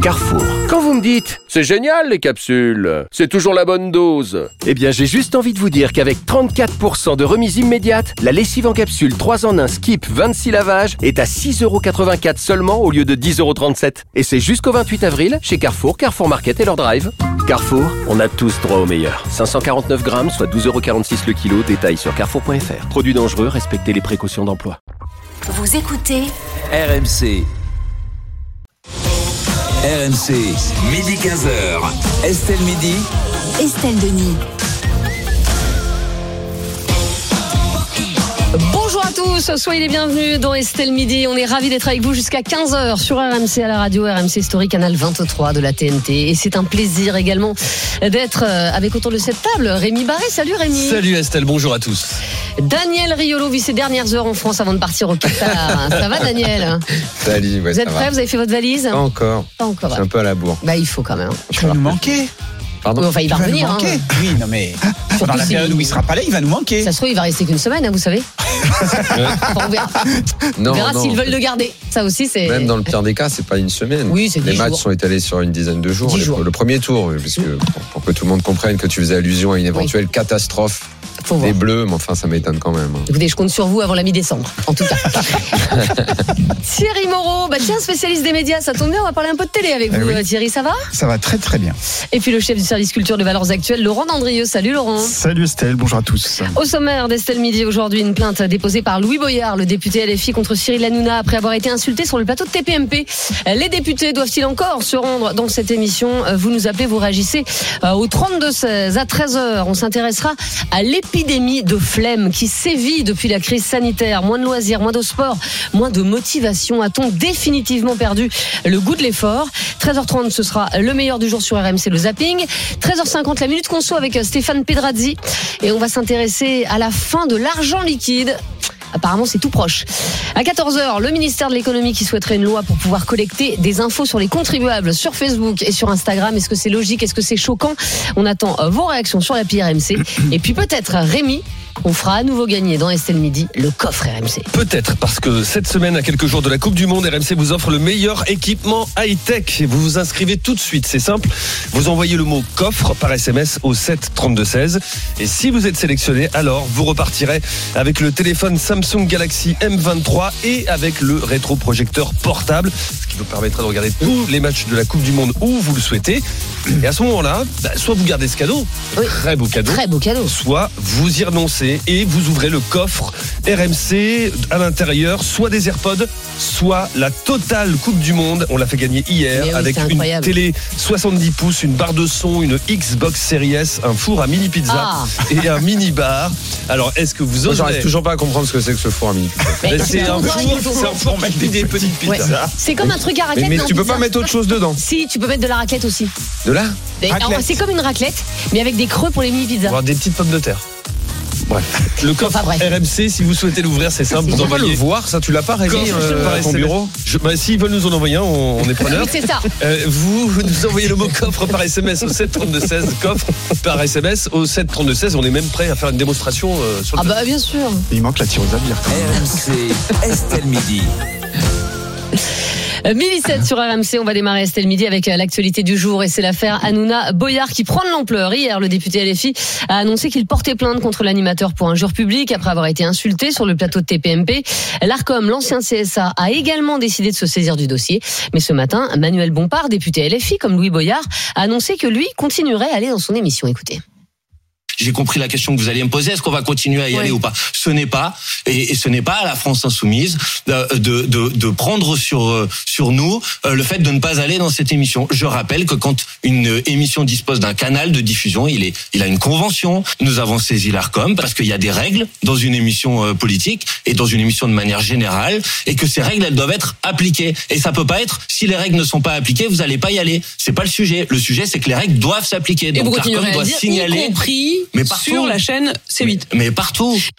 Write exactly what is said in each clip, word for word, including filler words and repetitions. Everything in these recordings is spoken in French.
Carrefour. Quand vous me dites « C'est génial les capsules, c'est toujours la bonne dose », eh bien j'ai juste envie de vous dire qu'avec trente-quatre pour cent de remise immédiate, la lessive en capsule trois en un Skip vingt-six lavages est à six euros quatre-vingt-quatre seulement au lieu de dix euros trente-sept. Et c'est jusqu'au vingt-huit avril chez Carrefour, Carrefour Market et leur drive. Carrefour, on a tous droit au meilleur. cinq cent quarante-neuf grammes, soit douze euros quarante-six le kilo. Détail sur carrefour point f r. Produits dangereux, respectez les précautions d'emploi. Vous écoutez R M C. R M C, midi quinze heures. Estelle Midi. Estelle Denis. Bonjour à tous, soyez les bienvenus dans Estelle Midi. On est ravis d'être avec vous jusqu'à quinze heures sur R M C à la radio, R M C Story, canal vingt-trois de la T N T. Et c'est un plaisir également d'être avec autour de cette table Rémi Barré. Salut Rémi. Salut Estelle, bonjour à tous. Daniel Riolo vit ses dernières heures en France avant de partir au Qatar. Ça va Daniel? Salut, ouais, vous êtes prêts? Vous avez fait votre valise? Pas encore. Pas encore. Je suis un peu à la bourre. Bah il faut quand même. Il va nous manquer. Pardon? Oui, enfin il va revenir. Hein. Oui, non mais pendant la période où il sera pas là, il va nous manquer. Ça se trouve il va rester qu'une semaine, hein, vous savez. Enfin, on verra, non, on verra non. s'ils veulent le garder. Ça aussi c'est. Même dans le pire des cas, c'est pas une semaine. Oui, c'est Les dix matchs jours. sont étalés sur une dizaine de jours. dix Le, jours. le premier tour, puisque pour, pour que tout le monde comprenne que tu faisais allusion à une éventuelle oui. catastrophe Faut des voir. Bleus, mais enfin ça m'étonne quand même. Écoutez, je compte sur vous avant la mi-décembre, en tout cas. Thierry Moreau, bah tiens, spécialiste des médias, ça tombe bien, on va parler un peu de télé avec eh vous, oui. Thierry, ça va? Ça va très très bien. Et puis le chef du service culture de Valeurs Actuelles, Laurent Dandrieux. Salut Laurent. Salut Estelle, bonjour à tous. Au sommaire d'Estelle Midi aujourd'hui, une plainte déposée par Louis Boyard, le député L F I, contre Cyril Hanouna après avoir été insulté sur le plateau de T P M P. Les députés doivent-ils encore se rendre dans cette émission? Vous nous appelez, vous réagissez au trente-deux seize. À treize heures, on s'intéressera à l'épidémie de flemme qui sévit depuis la crise sanitaire. Moins de loisirs, moins de sport, moins de motivation. A-t-on définitivement perdu le goût de l'effort? treize heures trente, ce sera le meilleur du jour sur R M C, le zapping. treize heures cinquante, la minute conso avec Stéphane Pedrazzi. Et on va s'intéresser à la fin de l'argent liquide. Apparemment, c'est tout proche. À quatorze heures, le ministère de l'économie qui souhaiterait une loi pour pouvoir collecter des infos sur les contribuables sur Facebook et sur Instagram. Est-ce que c'est logique? Est-ce que c'est choquant? On attend vos réactions sur l'appli R M C. Et puis peut-être, Rémi, on fera à nouveau gagner dans Estelle Midi le coffre R M C. Peut-être, parce que cette semaine, à quelques jours de la Coupe du Monde, R M C vous offre le meilleur équipement high-tech. Vous vous inscrivez tout de suite, c'est simple. Vous envoyez le mot coffre par S M S au sept trente-deux seize. Et si vous êtes sélectionné, alors vous repartirez avec le téléphone Samsung Galaxy M vingt-trois et avec le rétroprojecteur portable, ce qui vous permettra de regarder tous les matchs de la Coupe du Monde où vous le souhaitez. Et à ce moment-là, bah, soit vous gardez ce cadeau, Oui. très beau cadeau, Très beau cadeau. soit vous y renoncez et vous ouvrez le coffre R M C à l'intérieur, soit des AirPods, soit la totale Coupe du Monde. On l'a fait gagner hier Mais oui, avec c'est une incroyable. télé soixante-dix pouces, une barre de son, une Xbox Series S, un four à mini pizza Ah. et un mini bar. Alors, est-ce que vous Moi, osez? j'arrive toujours pas à comprendre ce que c'est que ce four à mini. Mais C'est un ton four, doigt, il faut- c'est un four qui fait des petites Ouais. pizzas. C'est comme un truc à raclette. Mais, mais en tu peux pizza. pas mettre autre chose dedans. Si, tu peux mettre de la raclette aussi. De là Des- Raclette. alors, c'est comme une raclette, mais avec des creux pour les mini-pizzas. Avoir des petites pommes de terre. Bref. Le coffre Enfin, bref. R M C, si vous souhaitez l'ouvrir, c'est simple. Vous On peut pas le envoyez voir, ça tu l'as pas Rémi coffre euh, par à ton S M S. bureau. Je- bah, S'ils veulent nous en envoyer un, on, on est preneur. Oui, c'est ça. Euh, vous nous envoyez le mot coffre par S M S au sept trente-deux seize. Coffre par S M S au sept trente-deux seize. On est même prêt à faire une démonstration euh, sur le Ah bah bien sûr. Il manque la tireuse à bière quand même. R M C, Estelle Midi. midi sept sur R M C, on va démarrer Estelle Midi avec l'actualité du jour et c'est l'affaire Hanouna Boyard qui prend de l'ampleur. Hier, le député L F I a annoncé qu'il portait plainte contre l'animateur pour injure publique après avoir été insulté sur le plateau de T P M P. L'Arcom, l'ancien C S A, a également décidé de se saisir du dossier. Mais ce matin, Manuel Bompard, député L F I comme Louis Boyard, a annoncé que lui continuerait à aller dans son émission. Écoutez. J'ai compris la question que vous alliez me poser. Est-ce qu'on va continuer à y Oui. aller ou pas? Ce n'est pas, et, et ce n'est pas à la France insoumise de, de, de, de prendre sur sur nous euh, le fait de ne pas aller dans cette émission. Je rappelle que quand une émission dispose d'un canal de diffusion, il est, il a une convention. Nous avons saisi l'Arcom parce qu'il y a des règles dans une émission euh, politique et dans une émission de manière générale, et que ces règles elles doivent être appliquées. Et ça peut pas être si les règles ne sont pas appliquées, vous allez pas y aller. C'est pas le sujet. Le sujet, c'est que les règles doivent s'appliquer. Et vous Donc continuerez l'Arcom à doit le dire, signaler. y compris Mais partout. sur la chaîne C huit. Mais partout.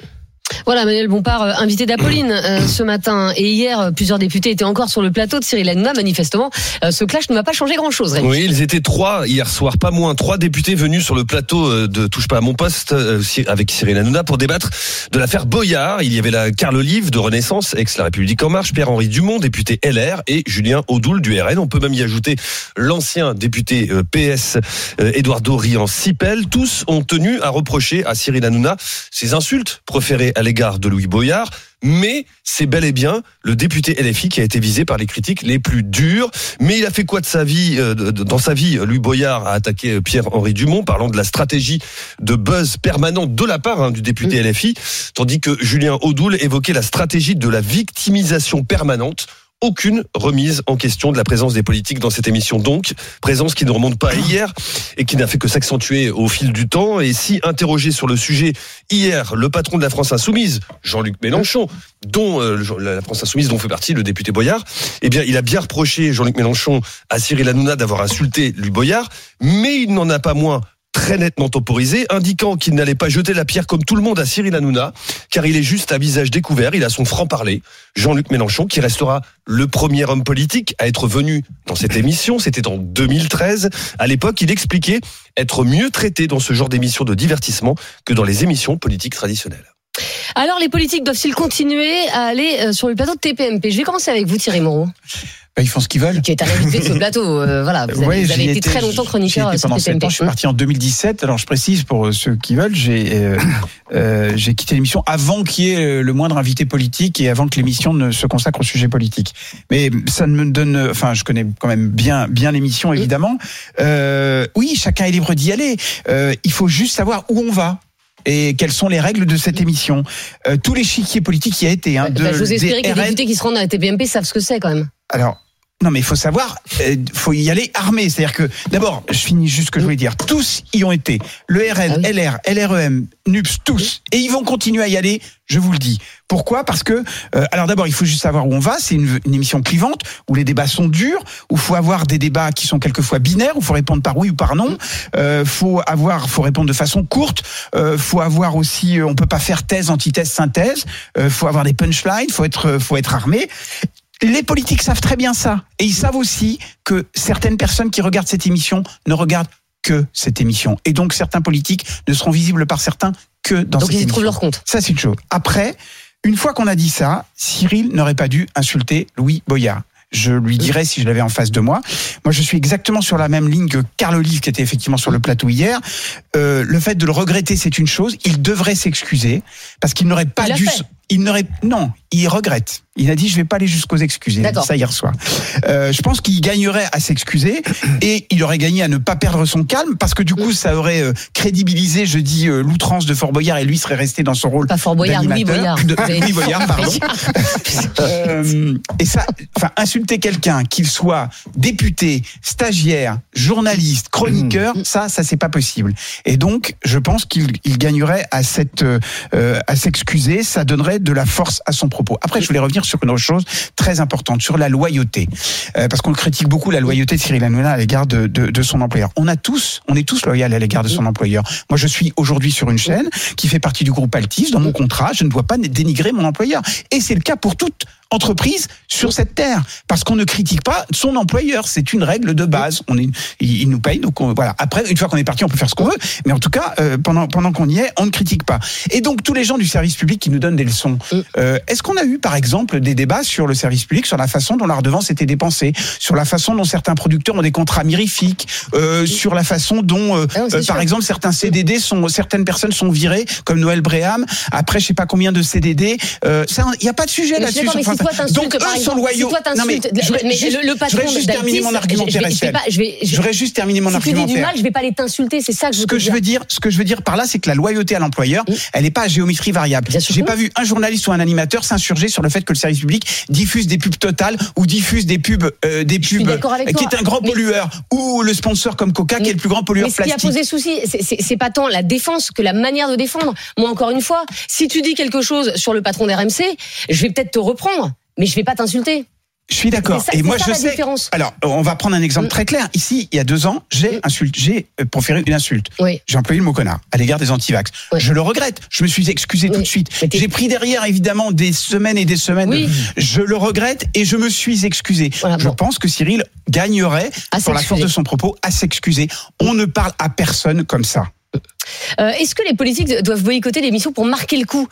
Voilà, Manuel Bompard, euh, invité d'Apolline euh, ce matin. Et hier, euh, plusieurs députés étaient encore sur le plateau de Cyril Hanouna. Manifestement, euh, ce clash ne va pas changer grand-chose, Rémi. Oui, ils étaient trois hier soir, pas moins. Trois députés venus sur le plateau euh, de Touche pas à mon poste euh, avec Cyril Hanouna pour débattre de l'affaire Boyard. Il y avait là Carl Olive de Renaissance, ex-La République En Marche, Pierre-Henri Dumont, député L R, et Julien Audoul du R N. On peut même y ajouter l'ancien député euh, P S, euh, Eduardo Rian-Sipel. Tous ont tenu à reprocher à Cyril Hanouna ses insultes proférées à l'égard de Louis Boyard, mais c'est bel et bien le député L F I qui a été visé par les critiques les plus dures. Mais il a fait quoi de sa vie euh, dans sa vie? Louis Boyard a attaqué Pierre-Henri Dumont, parlant de la stratégie de buzz permanente de la part hein, du député mmh. L F I, tandis que Julien Audoul évoquait la stratégie de la victimisation permanente. Aucune remise en question de la présence des politiques dans cette émission, donc présence qui ne remonte pas à hier et qui n'a fait que s'accentuer au fil du temps. Et si interrogé sur le sujet hier, le patron de la France Insoumise, Jean-Luc Mélenchon, dont euh, la France Insoumise dont fait partie le député Boyard, eh bien il a bien reproché, Jean-Luc Mélenchon, à Cyril Hanouna d'avoir insulté Louis Boyard, mais il n'en a pas moins très nettement temporisé, indiquant qu'il n'allait pas jeter la pierre comme tout le monde à Cyril Hanouna, car il est juste à visage découvert, il a son franc-parler, Jean-Luc Mélenchon, qui restera le premier homme politique à être venu dans cette émission, c'était en deux mille treize. À l'époque, il expliquait être mieux traité dans ce genre d'émission de divertissement que dans les émissions politiques traditionnelles. Alors, les politiques doivent-ils continuer à aller sur le plateau de T P M P? Je vais commencer avec vous, Thierry Moreau. Ils font ce qu'ils veulent. Qui est un invité de ce plateau. Euh, voilà, vous avez, ouais, vous avez été été, très longtemps chroniqueur sur pendant T P M P. Ans, je suis parti en deux mille dix-sept. Alors je précise pour ceux qui veulent, j'ai euh, euh, j'ai quitté l'émission avant qu'il y ait le moindre invité politique et avant que l'émission ne se consacre au sujet politique. Mais ça ne me donne, enfin, je connais quand même bien bien l'émission évidemment. Euh, oui, chacun est libre d'y aller. Euh, il faut juste savoir où on va. Et quelles sont les règles de cette émission. euh, Tous les chiquiers politiques y a été. Hein, de, bah, J'ose espérer que les R N... députés qui se rendent à la T P M P savent ce que c'est quand même. Alors, non mais il faut savoir, il euh, faut y aller armé. C'est-à-dire que, d'abord, je finis juste ce que je voulais dire. Tous y ont été. Le R N, ah oui. L R, L R E M, N U P S, tous. Et ils vont continuer à y aller, je vous le dis. Pourquoi ? Parce que, euh, alors d'abord, il faut juste savoir où on va. C'est une, une émission clivante, où les débats sont durs, où il faut avoir des débats qui sont quelquefois binaires, où il faut répondre par oui ou par non. Euh, faut avoir, faut répondre de façon courte. Euh, faut avoir aussi, on peut pas faire thèse, antithèse, synthèse. Euh, faut avoir des punchlines, faut être, faut être armé. Les politiques savent très bien ça. Et ils savent aussi que certaines personnes qui regardent cette émission ne regardent que cette émission. Et donc, certains politiques ne seront visibles par certains que dans donc cette émission. Donc, ils trouvent leur compte. Ça, c'est une chose. Après, une fois qu'on a dit ça, Cyril n'aurait pas dû insulter Louis Boyard. Je lui dirais si je l'avais en face de moi. Moi, je suis exactement sur la même ligne que Carl Olive, qui était effectivement sur le plateau hier. Euh, le fait de le regretter, c'est une chose. Il devrait s'excuser parce qu'il n'aurait pas il dû... Fait. Il n'aurait... Non, il regrette. Il a dit, je vais pas aller jusqu'aux excuses. Il a dit ça hier soir. Euh, je pense qu'il gagnerait à s'excuser et il aurait gagné à ne pas perdre son calme parce que du coup, ça aurait euh, crédibilisé, je dis, euh, l'outrance de Fort Boyard et lui serait resté dans son rôle pas Fort Boyard, Louis Boyard. De, Louis Boyard, pardon. euh, et ça, enfin, insulter quelqu'un, qu'il soit député, stagiaire, journaliste, chroniqueur, mmh. ça, ça c'est pas possible. Et donc, je pense qu'il il gagnerait à cette, euh, à s'excuser. Ça donnerait de la force à son propos. Après, je voulais revenir sur une autre chose très importante, sur la loyauté. Euh, parce qu'on critique beaucoup la loyauté de Cyril Hanouna à l'égard de, de, de son employeur. On a tous, on est tous loyaux à l'égard de son employeur. Moi, je suis aujourd'hui sur une chaîne qui fait partie du groupe Altis. Dans mon contrat, je ne dois pas dénigrer mon employeur. Et c'est le cas pour toute entreprise sur cette terre. Parce qu'on ne critique pas son employeur. C'est une règle de base. On est, il, il nous paye, donc on, voilà. Après, une fois qu'on est parti, on peut faire ce qu'on veut. Mais en tout cas, euh, pendant, pendant qu'on y est, on ne critique pas. Et donc, tous les gens du service public qui nous donnent des leçons. Euh, est-ce qu'on a eu, par exemple, des débats sur le service public, sur la façon dont la redevance était dépensée, sur la façon dont certains producteurs ont des contrats mirifiques, euh, sur la façon dont, euh, ah, euh, par exemple, certains C D D sont, certaines personnes sont virées, comme Noël Bréham, après je sais pas combien de C D D. Euh, il n'y a pas de sujet mais là-dessus. Si toi donc eux sont loyaux. Si toi non mais, je vais, mais juste, le, le patron je vais juste terminer mon argumentaire. Je, je, je, je, vais, je, je vais juste terminer mon si argumentaire. Si tu dis du mal, je vais pas aller t'insulter. C'est ça que je veux ce que je veux dire. Ce que je veux dire par là, c'est que la loyauté à l'employeur, mmh. elle n'est pas à géométrie variable. J'ai pas vu un journaliste ou un animateur s'insurger sur le fait que le service public diffuse des pubs Total ou diffuse des pubs, euh, des pubs qui est un grand mais, pollueur, ou le sponsor comme Coca mais, qui est le plus grand pollueur mais plastique. Ce qui a posé souci, c'est, c'est, c'est pas tant la défense que la manière de défendre. Moi, encore une fois, si tu dis quelque chose sur le patron d'R M C, je vais peut-être te reprendre, mais je vais pas t'insulter. Je suis d'accord. C'est ça- Et c'est moi, ça je la sais. différence. Alors, on va prendre un exemple Mm. très clair. Ici, il y a deux ans, j'ai Mm. insulté, j'ai euh, proféré une insulte. Oui. J'ai employé le mot connard à l'égard des antivax. Oui. Je le regrette. Je me suis excusé tout Oui. de suite. Mais t'es- J'ai pris derrière, évidemment, des semaines et des semaines. Oui. Je le regrette et je me suis excusé. Voilà, je bon. pense que Cyril gagnerait, À pour la force s'excuser. de son propos, à s'excuser. On ne parle à personne comme ça. Euh, est-ce que les politiques doivent boycotter l'émission pour marquer le coup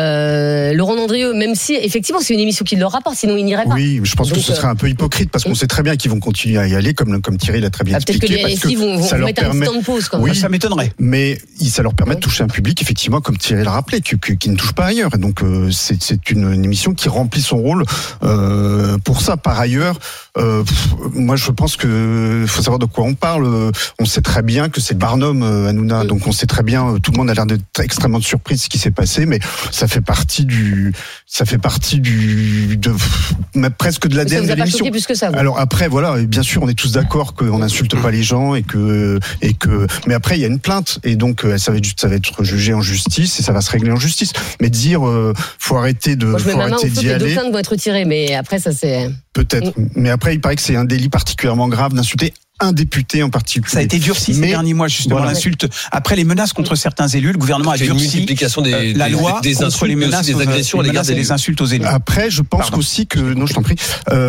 euh, Laurent Andrieux, même si effectivement c'est une émission qui leur rapporte, sinon ils n'iraient pas. Oui, je pense Donc, que ce serait un peu hypocrite parce qu'on sait très bien qu'ils vont continuer à y aller, comme, comme Thierry l'a très bien Ah, peut-être que expliqué. les parce L F I vont, vont ça leur mettre permet- un petit temps de pause. Quand Oui. même. Ça m'étonnerait. Mais il- ça leur permet Ouais. de toucher un public, effectivement, comme Thierry l'a rappelé, qui, qui, qui ne touche pas ailleurs. Et donc, euh, c'est, c'est une, une émission qui remplit son rôle euh, pour ça. Par ailleurs, euh, pff, moi, je pense que faut savoir de quoi on parle. Euh, On sait très bien que c'est Barnum, euh, Hanouna. Mm. Donc, on sait très bien. euh, Tout le monde a l'air d'être extrêmement surpris de ce qui s'est passé, mais ça fait partie du, ça fait partie du, de, mais presque de Ça l'A D N vous de a pas l'émission. choqué plus que ça vous Alors après, voilà, et bien sûr, on est tous d'accord qu'on n'insulte pas les gens et que, et que, mais après, il y a une plainte et donc euh, ça va être, ça va être jugé en justice et ça va se régler en justice. Mais dire, euh, faut arrêter de, Moi, je mets faut ma main au arrêter feu que d'y les aller, dauphins vont être tirés, mais après ça c'est. peut-être. Mais après, il paraît que c'est un délit particulièrement grave d'insulter un député en particulier. Ça a été durci ces Mais- derniers mois, justement, voilà. l'insulte. Après les menaces contre certains élus, le gouvernement a C'est une durci multiplication des, euh, la des- loi des contre insultes, les mais menaces, aussi des aux- agressions à les l'égard menaces et des les insultes aux élus. Après, je pense Pardon. aussi que non, je t'en prie.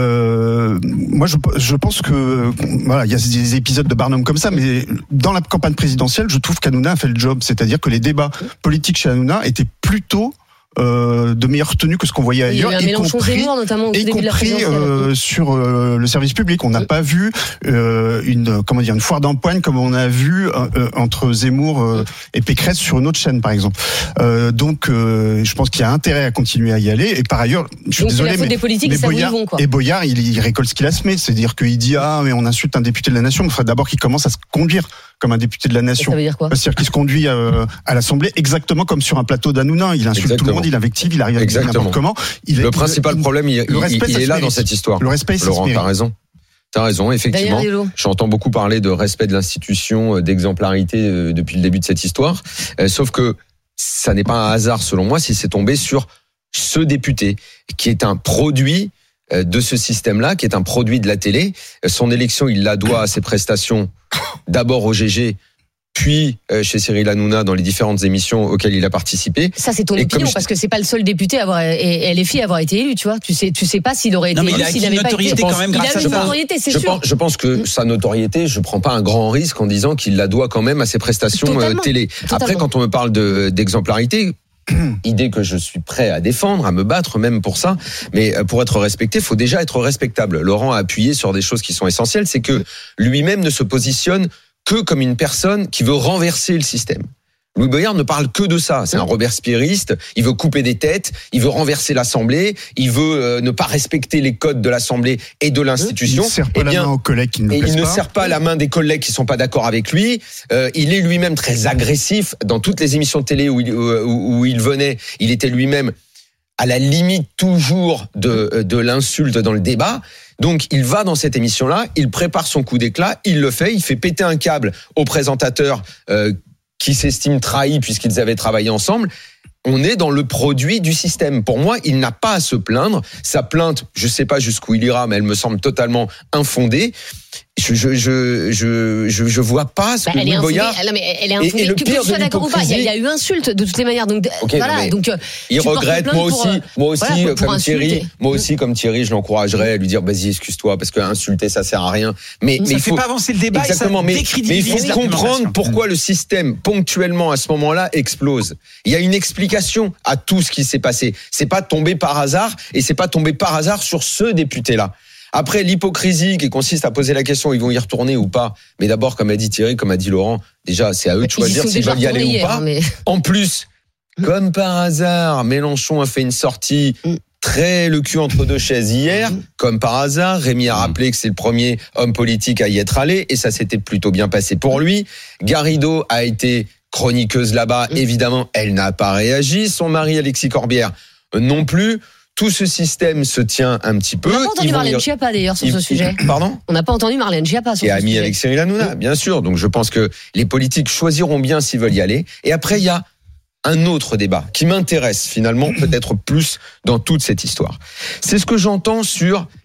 Euh, moi, je, je pense que voilà, il y a des épisodes de Barnum comme ça, mais dans la campagne présidentielle, je trouve qu'Hanouna a fait le job, c'est-à-dire que les débats politiques chez Hanouna étaient plutôt euh, de meilleure tenue que ce qu'on voyait Il y a ailleurs, eu un y Mélenchon compris, Zemmour notamment au y début de la compris présidentielle. euh, sur euh, le service public. On n'a pas vu euh, une comment dire une foire d'empoigne comme on a vu euh, euh, entre Zemmour euh, et Pécresse sur une autre chaîne, par exemple. Euh, donc, euh, je pense qu'il y a intérêt à continuer à y aller. Et par ailleurs, je suis Donc c'est désolé, la faute mais des politiques, mais ça où ils Boyard, vont quoi. et Boyard, il, il récolte ce qu'il a semé. C'est-à-dire qu'il dit ah mais on insulte un député de la nation. Il faudrait d'abord qu'il commence à se conduire comme un député de la Et nation. ça veut dire quoi? C'est-à-dire qu'il se conduit euh, à l'Assemblée exactement comme sur un plateau d'Hanouna. Il insulte tout le Exactement. monde, il invective, il arrive à dire Exactement. n'importe comment. Il est- Le principal il- problème, il, le il- respect, il ça est se là mérite. dans cette histoire. Le respect, ça se Laurent, mérite. t'as raison. T'as raison, effectivement. D'ailleurs, Yolo. J'entends beaucoup parler de respect de l'institution, euh, d'exemplarité euh, depuis le début de cette histoire. Euh, sauf que ça n'est pas un hasard, selon moi, si c'est tombé sur ce député qui est un produit euh, de ce système-là, qui est un produit de la télé. Euh, Son élection, il la doit à ses prestations, d'abord au G G, puis euh, chez Cyril Hanouna dans les différentes émissions auxquelles il a participé. Ça c'est ton Et opinion comme je- parce que c'est pas le seul député à avoir et L F I à avoir été élu, tu vois. Tu sais, tu sais pas s'il aurait été Non, mais élu il a s'il acquis n'avait une pas été. notoriété quand même Il grâce a à une ça. notoriété, c'est Je sûr. pense, je pense que sa notoriété, je prends pas un grand risque en disant qu'il la doit quand même à ses prestations euh, Totalement. télé. Après, Totalement. quand on me parle de, d'exemplarité, idée que je suis prêt à défendre, à me battre même pour ça, mais euh, pour être respecté, faut déjà être respectable. Laurent a appuyé sur des choses qui sont essentielles, c'est que lui-même ne se positionne que comme une personne qui veut renverser le système. Louis Boyard ne parle que de ça. C'est un robespierriste. Il veut couper des têtes. Il veut renverser l'Assemblée. Il veut euh, ne pas respecter les codes de l'Assemblée et de Il l'institution. ne serre pas Eh la bien, main aux collègues qui ne et le plaisent il ne pas. serre pas la main des collègues qui sont pas d'accord avec lui. Euh, il est lui-même très agressif dans toutes les émissions de télé où il, où, où il venait. Il était lui-même à la limite toujours de, de l'insulte dans le débat. Donc, il va dans cette émission-là, il prépare son coup d'éclat, il le fait, il fait péter un câble au présentateur euh, qui s'estime trahi puisqu'ils avaient travaillé ensemble. On est dans le produit du système. Pour moi, il n'a pas à se plaindre. Sa plainte, je sais pas jusqu'où il ira, mais elle me semble totalement infondée. Je je je je je, je vois pas ce Bah, que elle est Louis infondée. Boyard. Elle- mais elle est Et- infondée. et le que, que pire tu sois de d'accord ou pas, il y, a- il y a eu insulte de toutes les manières. Donc Ok, voilà. non, mais Donc euh, il tu portes regrette, plainte moi pour, aussi, euh, moi aussi, voilà, pour- pour comme insulter. Thierry, moi aussi, comme Thierry, je l'encouragerais à lui dire, vas-y, excuse-toi, parce que insulter, ça sert à rien. Mais, Ça mais Ça il fait faut, pas avancer le débat. exactement, et ça mais, mais il décrédibilise faut l'argumentation. comprendre pourquoi le système, ponctuellement, à ce moment-là, explose. Il y a une explication à tout ce qui s'est passé. C'est pas tombé par hasard, et c'est pas tombé par hasard sur ce député-là. Après, l'hypocrisie qui consiste à poser la question, ils vont y retourner ou pas. Mais d'abord, comme a dit Thierry, comme a dit Laurent, déjà, c'est à eux de Ils y choisir sont s'ils déjà veulent y aller retournés ou hier, pas. mais- En plus, comme par hasard, Mélenchon a fait une sortie Mm. très le cul entre deux chaises hier. Comme par hasard, Rémi a rappelé que c'est le premier homme politique à y être allé et ça s'était plutôt bien passé pour lui. Garrido a été chroniqueuse là-bas. Mm. Évidemment, elle n'a pas réagi. Son mari, Alexis Corbière, euh, non plus. Tout ce système se tient un petit peu. On n'a pas entendu Ils vont Marlène y- Schiappa d'ailleurs sur ils- ce sujet. Pardon? On n'a pas entendu Marlène Schiappa sur Qui est ce ami sujet. avec Cyril Hanouna, bien sûr. Donc je pense que les politiques choisiront bien s'ils veulent y aller. Et après, il y a un autre débat qui m'intéresse finalement peut-être plus dans toute cette histoire. C'est ce que j'entends sur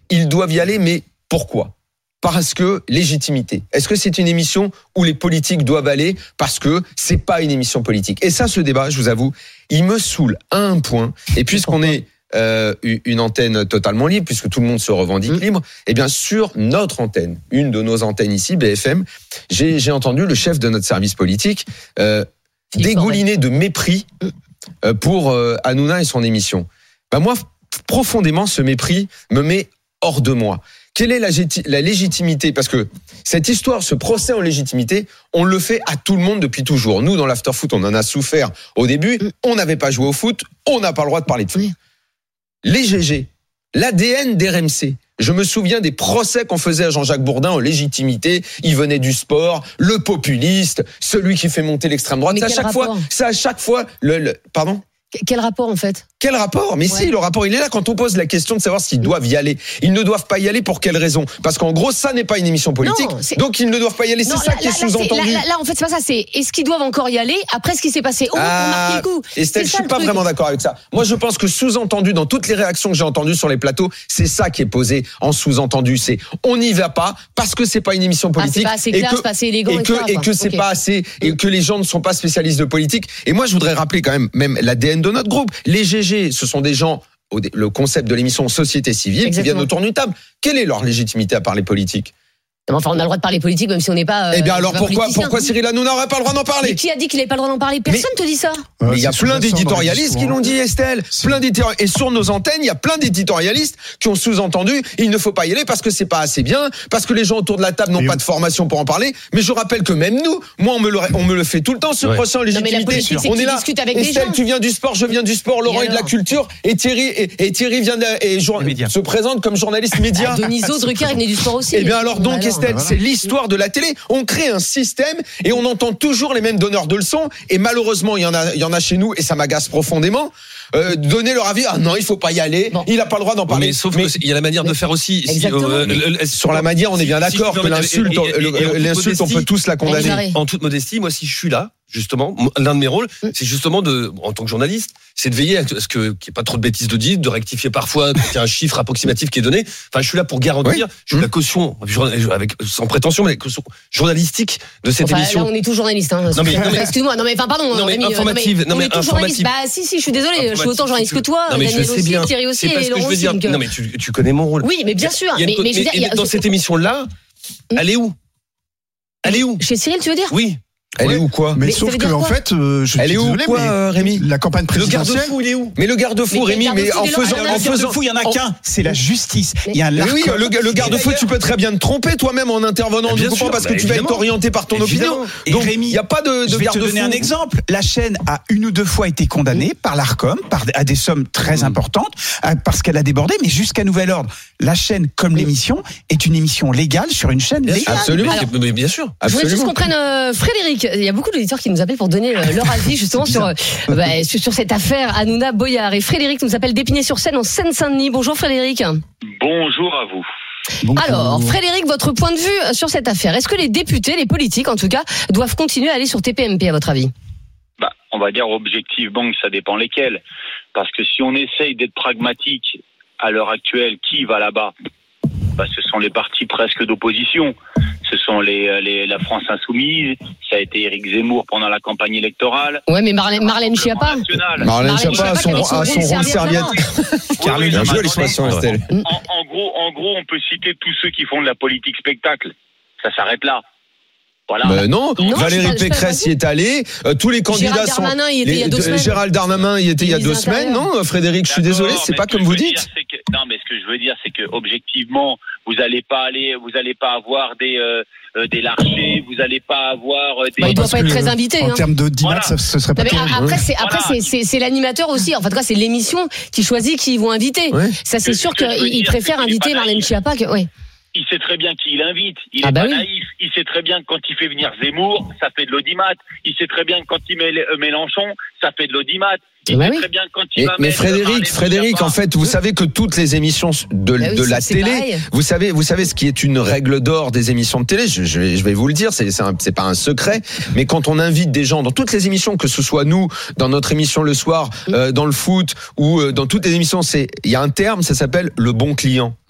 ils doivent y aller, mais pourquoi ? Parce que légitimité. Est-ce que c'est une émission où les politiques doivent aller parce que c'est pas une émission politique ? Et ça, ce débat, je vous avoue, il me saoule à un point. Et puisqu'on est euh, une antenne totalement libre, puisque tout le monde se revendique mmh. libre, eh bien sur notre antenne, une de nos antennes ici, B F M, j'ai, j'ai entendu le chef de notre service politique euh, dégouliner de mépris euh, pour euh, Hanouna et son émission. Ben moi, profondément, ce mépris me met hors de moi. Quelle est la, la légitimité ? Parce que cette histoire, ce procès en légitimité, on le fait à tout le monde depuis toujours. Nous, dans l'after-foot, on en a souffert au début. On n'avait pas joué au foot. On n'a pas le droit de parler de foot. Oui. Les G G, l'A D N d'R M C. Je me souviens des procès qu'on faisait à Jean-Jacques Bourdin en légitimité. Il venait du sport, le populiste, celui qui fait monter l'extrême droite. C'est à chaque fois, c'est à chaque fois le, le pardon. Quel rapport en fait ? Quel rapport ? Mais ouais. si, le rapport, il est là quand on pose la question de savoir s'ils doivent y aller. Ils ne doivent pas y aller pour quelle raison ? Parce qu'en gros, ça n'est pas une émission politique, non, donc ils ne doivent pas y aller. Non, c'est là, ça qui là, est là, sous-entendu. Là, là, là, en fait, c'est pas ça. C'est est-ce qu'ils doivent encore y aller après ce qui s'est passé ? On ah, marque le coup. Estelle, je suis pas truc. vraiment d'accord avec ça. Moi, je pense que sous-entendu dans toutes les réactions que j'ai entendues sur les plateaux, c'est ça qui est posé en sous-entendu. C'est on n'y va pas parce que c'est pas une émission politique. Ah, c'est pas assez clair, et que, c'est pas assez élégant, et que, et que c'est okay. pas assez, et que les gens ne sont pas spécialistes de politique. Et moi, je voudrais rappeler quand même, même l'A D N de notre groupe. Les G G, ce sont des gens, le concept de l'émission société civile, Exactement. qui viennent autour d'une table. Quelle est leur légitimité à parler politique ? Enfin, on a le droit de parler politique même si on n'est pas. Euh, eh bien alors pourquoi pourquoi Cyril Hanouna n'aurait pas le droit d'en parler ? Mais qui a dit qu'il n'avait pas le droit d'en parler ? Personne ne te dit ça. Mais il y a plein d'éditorialistes qui l'ont dit, Estelle. Plein d'éditorialistes. Et sur nos antennes, il y a plein d'éditorialistes qui ont sous-entendu il ne faut pas y aller parce que c'est pas assez bien, parce que les gens autour de la table n'ont et pas oui. de formation pour en parler. Mais je rappelle que même nous, moi on me le on me le fait tout le temps ce ouais. procès en légitimité. Non, mais la politique, c'est on est là. Avec Estelle, tu viens du sport, je viens du sport. Laurent est de la culture et Thierry et, et Thierry vient de, et jour, se présente comme journaliste média. Deniso Drucker, il venait du sport aussi. Eh bien alors donc Estelle, c'est l'histoire de la télé. On crée un système et on entend toujours les mêmes donneurs de leçons et malheureusement il y en a il y en a chez nous et ça m'agace profondément. Euh, donner leur avis, ah non, il faut pas y aller, bon. il a pas le droit d'en parler. Mais sauf qu'il y a la manière de faire aussi. Si, euh, le, sur la manière, on est bien d'accord si que l'insulte, et, et, et, l'insulte, on peut tous la condamner. En toute modestie, moi, si je suis là, justement, l'un de mes rôles, c'est justement de, en tant que journaliste, c'est de veiller à ce que, qu'il n'y ait pas trop de bêtises de dites, de rectifier parfois, qu'il y a un chiffre approximatif qui est donné. Enfin, je suis là pour garantir, oui. je suis la caution, avec, sans prétention, mais la caution journalistique de cette enfin, émission. Là, on est tous journalistes, hein. Non, mais, non, mais, excuse-moi, non, mais, enfin, pardon. Non, mais, Rémi, informative, non, mais, non, mais, on est tous journalistes. Bah, si, si, je suis désolée, je suis autant journaliste que toi, non, mais Daniel je sais aussi, bien. Thierry aussi, et Laurent aussi. Non, mais tu, tu connais mon rôle. Oui, mais bien sûr. Mais, mais, mais, mais dans cette émission-là, elle est où? Elle est où? Chez Cyril, tu veux dire? Oui. Elle est où quoi? Mais, mais sauf que en fait, euh, je elle est où désolé, quoi, mais Rémi? La campagne présidentielle. Le garde-fou, il est où? Mais le garde-fou, Rémi, mais en faisant, en faisant, garde-fou, il y en a qu'un, c'est la justice. Il y a un oui, le, le garde-fou, tu peux très bien te tromper toi-même en intervenant en coupant parce que tu vas être orienté par ton opinion. Donc Rémi, il y a pas de, de je vais te donner un exemple. La chaîne a une ou deux fois été condamnée par l'Arcom, par à des sommes très importantes, parce qu'elle a débordé, mais jusqu'à nouvel ordre. La chaîne, comme l'émission, est une émission légale sur une chaîne légale. Absolument. Mais bien sûr. Je voudrais juste qu'on prenne Frédéric. Il y a beaucoup d'auditeurs qui nous appellent pour donner leur avis justement sur, bah, sur sur cette affaire Hanouna Boyard. Et Frédéric nous appelle d'Épinay-sur-Seine en Seine-Saint-Denis. Bonjour Frédéric. Bonjour à vous. Bonjour. Alors Frédéric, votre point de vue sur cette affaire. Est-ce que les députés, les politiques en tout cas, doivent continuer à aller sur T P M P à votre avis? Bah, on va dire objectivement que ça dépend lesquels. Parce que si on essaye d'être pragmatique à l'heure actuelle, qui va là-bas? Bah, ce sont les partis presque d'opposition. Ce sont les, les, la France Insoumise. Ça a été Éric Zemmour pendant la campagne électorale. Ouais, mais Marlène, Marlène Schiappa. Marlène Schiappa a son, a son rôle serviette. Carmen, bien joué l'expression, Estelle. En, en gros, en gros, on peut citer tous ceux qui font de la politique spectacle. Ça s'arrête là. Voilà. Ben non, non, Valérie Pécresse y est allée. Euh, tous les candidats Gérald sont. Darmanin y était il y a deux semaines. Gérald Darmanin y était il y a deux semaines. Non, Frédéric, je suis désolé, c'est pas comme vous dites. Que, non, mais ce que je veux dire, c'est que objectivement, vous allez pas aller, vous allez pas avoir des euh, des Larcher, vous allez pas avoir des. Bah, il doit pas être très invité. En hein. termes de dimat, voilà. ça, ce serait pas non, terrible. Après, c'est après voilà. c'est, c'est c'est l'animateur aussi. En fait, c'est l'émission qui choisit qui ils vont inviter. Ouais. Ça, c'est sûr qu'il préfère inviter Marlène Schiappa que. Ouais. Il sait très bien qui il invite. Il ah est bah pas oui. naïf. Il sait très bien que quand il fait venir Zemmour, ça fait de l'audimat. Il sait très bien que quand il met Mélenchon, ça fait de l'audimat. Il bah sait oui. très bien que quand il mais, va mais mettre Frédéric, Frédéric, en fait, vous savez que toutes les émissions de, bah oui, de la c'est, télé, c'est vous savez, vous savez ce qui est une règle d'or des émissions de télé. Je, je, je vais vous le dire, c'est, c'est, un, c'est pas un secret. Mais quand on invite des gens dans toutes les émissions, que ce soit nous, dans notre émission le soir, euh, dans le foot ou euh, dans toutes les émissions, c'est, il y a un terme, ça s'appelle le bon client.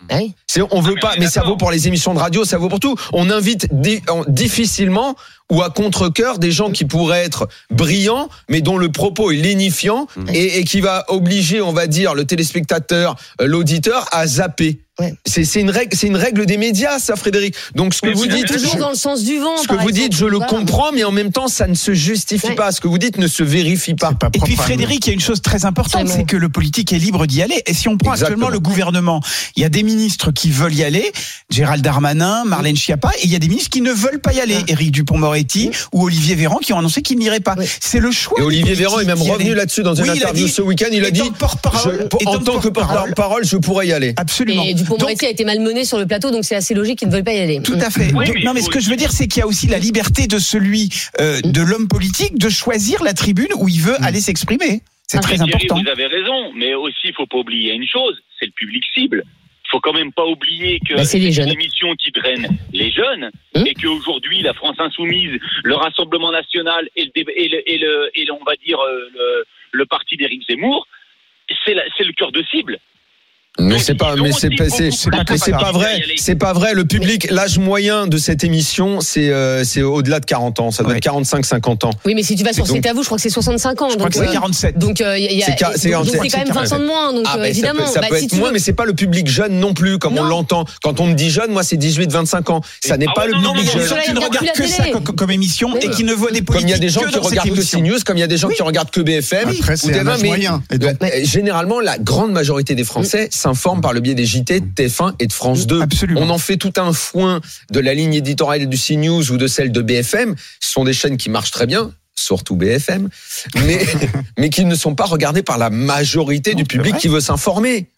Oui. C'est, on veut mais pas, on est mais ça d'accord. vaut pour les émissions de radio, ça vaut pour tout. On invite di- en- difficilement ou à contre-cœur des gens qui pourraient être brillants, mais dont le propos est lénifiant et, et qui va obliger, on va dire, le téléspectateur, euh, l'auditeur à zapper. Ouais. C'est, c'est une règle, c'est une règle des médias, ça, Frédéric. Donc ce que Mais vous vous dites, avez Toujours je- dans le sens du vent. ce que par vous exemple. dites, je le Voilà. comprends, mais en même temps, ça ne se justifie Ouais. pas. Ce que vous dites ne se vérifie pas. C'est pas Et puis propre à nous. Frédéric, il y a une chose très importante, Vraiment. c'est que le politique est libre d'y aller. Et si on prend Exactement. actuellement le gouvernement, il y a des ministres qui veulent y aller, Gérald Darmanin, Marlène Schiappa, et il y a des ministres qui ne veulent pas y aller, Éric Dupond-Moretti ou Olivier Véran, qui ont annoncé qu'ils n'iraient pas. Oui. C'est le choix. Et des Olivier Véran est politiques même d'y revenu aller. là-dessus dans une Oui, il a interview dit, ce week-end. Il a dit, étant porte-parole, je- pour- en étant tant que porte-parole. porte-parole, je pourrais y aller. Absolument. Et Dupond-Moretti a été malmené sur le plateau, donc c'est assez logique qu'ils ne veulent pas y aller. Tout à fait. Oui, Donc, mais non, mais il ce faut que je veux dire, c'est qu'il y a aussi la liberté de celui, euh, de l'homme politique, de choisir la tribune où il veut aller s'exprimer. C'est Ah, très Thierry, important. vous avez raison, mais aussi, il faut pas oublier une chose, c'est le public cible. Il faut quand même pas oublier que Bah, c'est les c'est jeunes. une émission qui draine les jeunes Hum. et qu'aujourd'hui, la France Insoumise, le Rassemblement National et le, débat- et le, et le, et le- on va dire, euh, le, le parti d'Éric Zemmour, c'est, la- c'est le cœur de cible. Mais Donc, c'est pas, ils ont mais c'est aussi pas, beaucoup c'est, de c'est pas mais c'est ça. pas vrai. C'est pas vrai. Le public, l'âge moyen de cette émission, c'est, euh, c'est au-delà de quarante ans. Ça doit Ouais. être quarante-cinq, cinquante ans. Oui, mais si tu vas sur Donc- C'est à vous, je crois que c'est soixante-cinq ans. Je crois donc, que c'est euh, quarante-sept. Donc, euh, y a, y a- C'est quar- c'est donc, quarante-sept. c'est quand même vingt ans de moins. Donc, Ah, euh, ben, évidemment. ça peut, ça Bah, peut si être tu moins, veux- mais c'est pas le public jeune non plus, comme on Non. l'entend. Quand on me dit jeune, moi, c'est dix-huit vingt-cinq ans. Ça n'est Ah pas ouais, le non, non, public mais jeune. ceux-là, Qui ils ne regardent regardent plus que la ça télé. comme, comme émission Oui. et qui ne voient des Comme il y a politiques des gens que qui dans cette regardent que émission. CNews, comme il y a des gens Oui. qui regardent que B F M. Après, ou c'est un T V un, âge mais, moyen. Et donc- euh, généralement, la grande majorité des Français s'informent par le biais des J T, de T F un et de France deux. Absolument. On en fait tout un foin de la ligne éditoriale du CNews ou de celle de B F M. Ce sont des chaînes qui marchent très bien, surtout B F M, mais, mais qui ne sont pas regardées par la majorité Non, du c'est public vrai. qui veut s'informer.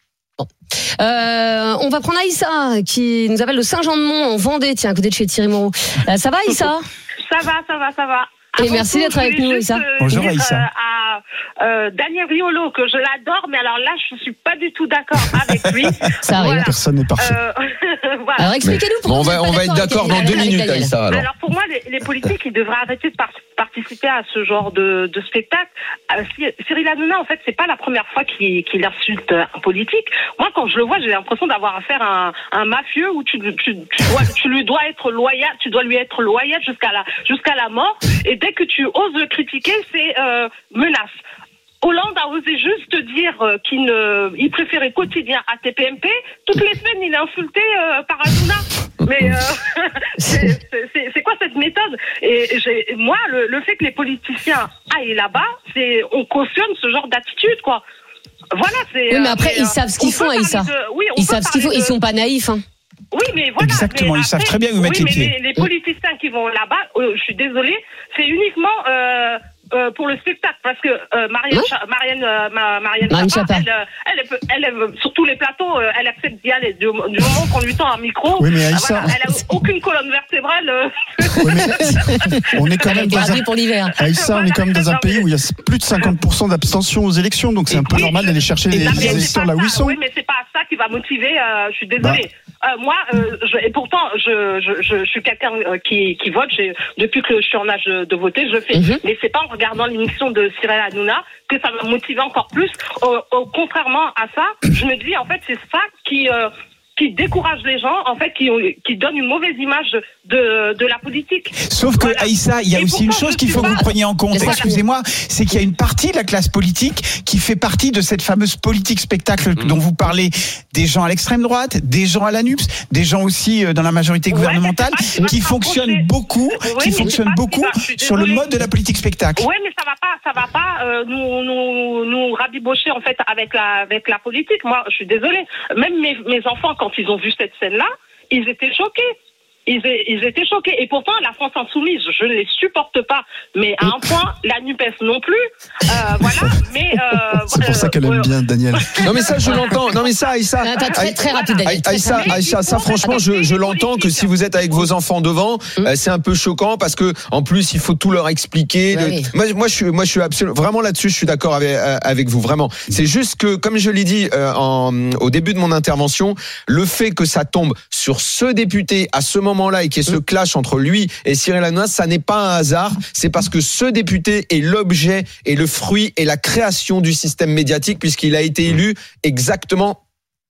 Euh, on va prendre Aïssa, qui nous appelle de Saint-Jean-de-Mont, en Vendée, tiens, à côté de chez Thierry Moreau. Euh, ça va, Aïssa? Ça va, ça va, ça va. Et Avant merci tout, d'être je avec voulais nous, juste, Aïssa. euh, Bonjour, dire, Aïssa. euh, à euh, Daniel Riolo, que je l'adore, mais alors là, je suis pas du tout d'accord avec lui. Ça arrive. Voilà. Personne n'est parfait. Euh, voilà. Alors expliquez-nous Bon, pourquoi on vous va, êtes on pas va être d'accord avec- dans deux avec minutes, Daniel. Aïssa. Alors. Alors pour moi, les, les politiques, ils devraient arrêter de par- participer à ce genre de, de spectacle. Euh, Cy- Cyril Hanouna, en fait, c'est pas la première fois qu'il qu'il insulte un politique. Moi, quand je le vois, j'ai l'impression d'avoir affaire à un, un mafieux où tu, tu, tu, dois, tu lui dois être loyal, tu dois lui être loyal jusqu'à la jusqu'à la mort. Et dès que tu oses le critiquer, c'est euh, menace. Hollande a osé juste dire euh, qu'il ne, il préférait quotidien à T P M P. Toutes les semaines, il est insulté euh, par Hanouna. Mais euh, c'est, c'est- c'est- c'est quoi cette méthode? Et j'ai, moi, le, le fait que les politiciens aillent là-bas, c'est, on cautionne ce genre d'attitude, quoi. Voilà, c'est. Oui, mais euh, après, ils euh, savent ce qu'ils on font, peut parler Aïssa. de- oui, on Ils peut savent ce qu'il faut, parler ils de- sont pas naïfs. Hein. Oui, mais voilà. Exactement, mais ils savent après- très bien où mettre oui, les mais pieds. Les, les politiciens qui vont là-bas, euh, je suis désolée, c'est uniquement euh, euh, pour le spectacle, parce que euh, Marianne, Ouais. Cha- Marianne, euh, Ma- Marianne Marianne Chapa, Chapa. elle, euh, elle, elle, peut- elle, elle, sur tous les plateaux, euh, elle accepte d'y aller du, du moment qu'on lui tend un micro. Oui, mais Ah, Aïssa- voilà, elle a aucune colonne vertébrale. euh. Oui, mais on est quand Elle a même été dans un, rasée pour l'hiver. Aïssa, on est quand même dans un pays où il y a plus de cinquante pour cent d'abstention aux élections, donc c'est un peu Oui, normal d'aller chercher les, Non, mais les c'est électeurs pas là où ça. ils sont. Oui, mais c'est pas ça qui va motiver. Euh, je suis désolée. Euh, moi, euh, je, et pourtant, je, je, je, je suis quelqu'un euh, qui, qui vote. J'ai, depuis que je suis en âge de voter, je fais. Mhm. Mais c'est pas en regardant l'émission de Cyril Hanouna que ça va me motiver encore plus. Au, au, contrairement à ça, je me dis en fait c'est ça qui euh, qui décourage les gens, en fait, qui, qui donne une mauvaise image de, de la politique. Sauf que, Voilà. Aïssa, il y a Et aussi une pourtant, chose je qu'il suis faut que pas- vous preniez en compte, Voilà. excusez-moi, c'est qu'il y a une partie de la classe politique qui fait partie de cette fameuse politique spectacle Mmh. dont vous parlez, des gens à l'extrême droite, des gens à l'A N U P S, des gens aussi euh, dans la majorité Ouais, gouvernementale, mais c'est pas ce qui qui va fonctionnent s'approcher. beaucoup, Ouais, mais qui c'est fonctionnent pas ce qui beaucoup va- je suis sur le désolée. mode de la politique spectacle. Ouais, mais ça va pas, ça va pas euh, nous, nous, nous rabibocher en fait avec la, avec la politique. Moi, je suis désolée. Même mes, mes enfants, quand ils ont vu cette scène-là, ils étaient choqués. Ils, é- ils étaient choqués. Et pourtant, la France insoumise, je ne les supporte pas. Mais à un point, la NUPES non plus. Euh, voilà. Mais euh, C'est pour ça qu'elle aime euh, bien Daniel. Non mais ça je l'entends. Non mais ça Aïssa. Attends, très, très rapide, Daniel. Très, Aïssa, très rapide. Aïssa, ça franchement je, je l'entends que si vous êtes avec vos enfants devant, euh, c'est un peu choquant parce que en plus il faut tout leur expliquer. Ouais, Le- oui. Moi, moi je suis, moi je suis absolument vraiment là-dessus. Je suis d'accord avec euh, avec vous vraiment. C'est juste que comme je l'ai dit euh, en, au début de mon intervention, le fait que ça tombe sur ce député à ce moment-là et qu'il y ait ce clash entre lui et Cyril Hanouna, ça n'est pas un hasard. C'est parce que ce député est l'objet et le fruit et la création du système médiatique puisqu'il a été élu exactement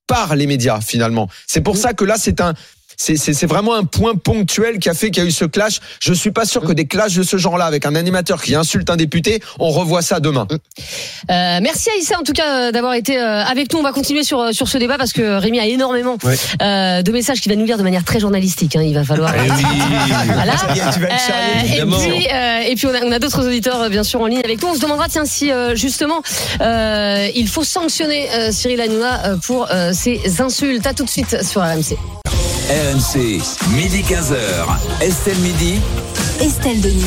par les médias finalement. C'est pour ça que là c'est un C'est, c'est, c'est vraiment un point ponctuel qui a fait qu'il y a eu ce clash. Je suis pas sûr que des clashs de ce genre-là avec un animateur qui insulte un député, on revoit ça demain. Euh, merci Aïssa en tout cas d'avoir été avec nous. On va continuer sur sur ce débat parce que Rémi a énormément ouais. euh, de messages qu'il va nous lire de manière très journalistique. Hein. Il va falloir. Eh oui. Voilà. Tu vas le charrier, euh, et puis euh, et puis on a, on a d'autres auditeurs bien sûr en ligne avec nous. On se demandera tiens si euh, justement euh, il faut sanctionner euh, Cyril Hanouna pour euh, ses insultes. À tout de suite sur R M C. R M C, midi quinze heures, Estelle Midi. Estelle Denis.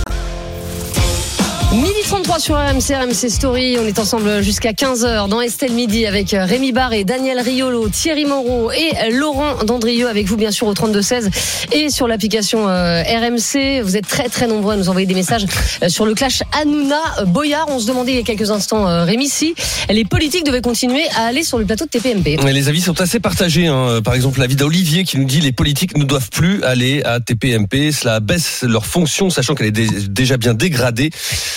midi trente-trois sur R M C, R M C Story. On est ensemble jusqu'à quinze heures dans Estelle Midi avec Rémi Barré, Daniel Riolo, Thierry Moreau et Laurent Dandrieux avec vous bien sûr au trente-deux seize et sur l'application R M C. Vous êtes très très nombreux à nous envoyer des messages sur le clash Hanouna-Boyard. On se demandait il y a quelques instants, Rémi, si les politiques devaient continuer à aller sur le plateau de T P M P. Les avis sont assez partagés. Hein. Par exemple, l'avis d'Olivier qui nous dit les politiques ne doivent plus aller à T P M P. Cela baisse leur fonction, sachant qu'elle est dé- déjà bien dégradée.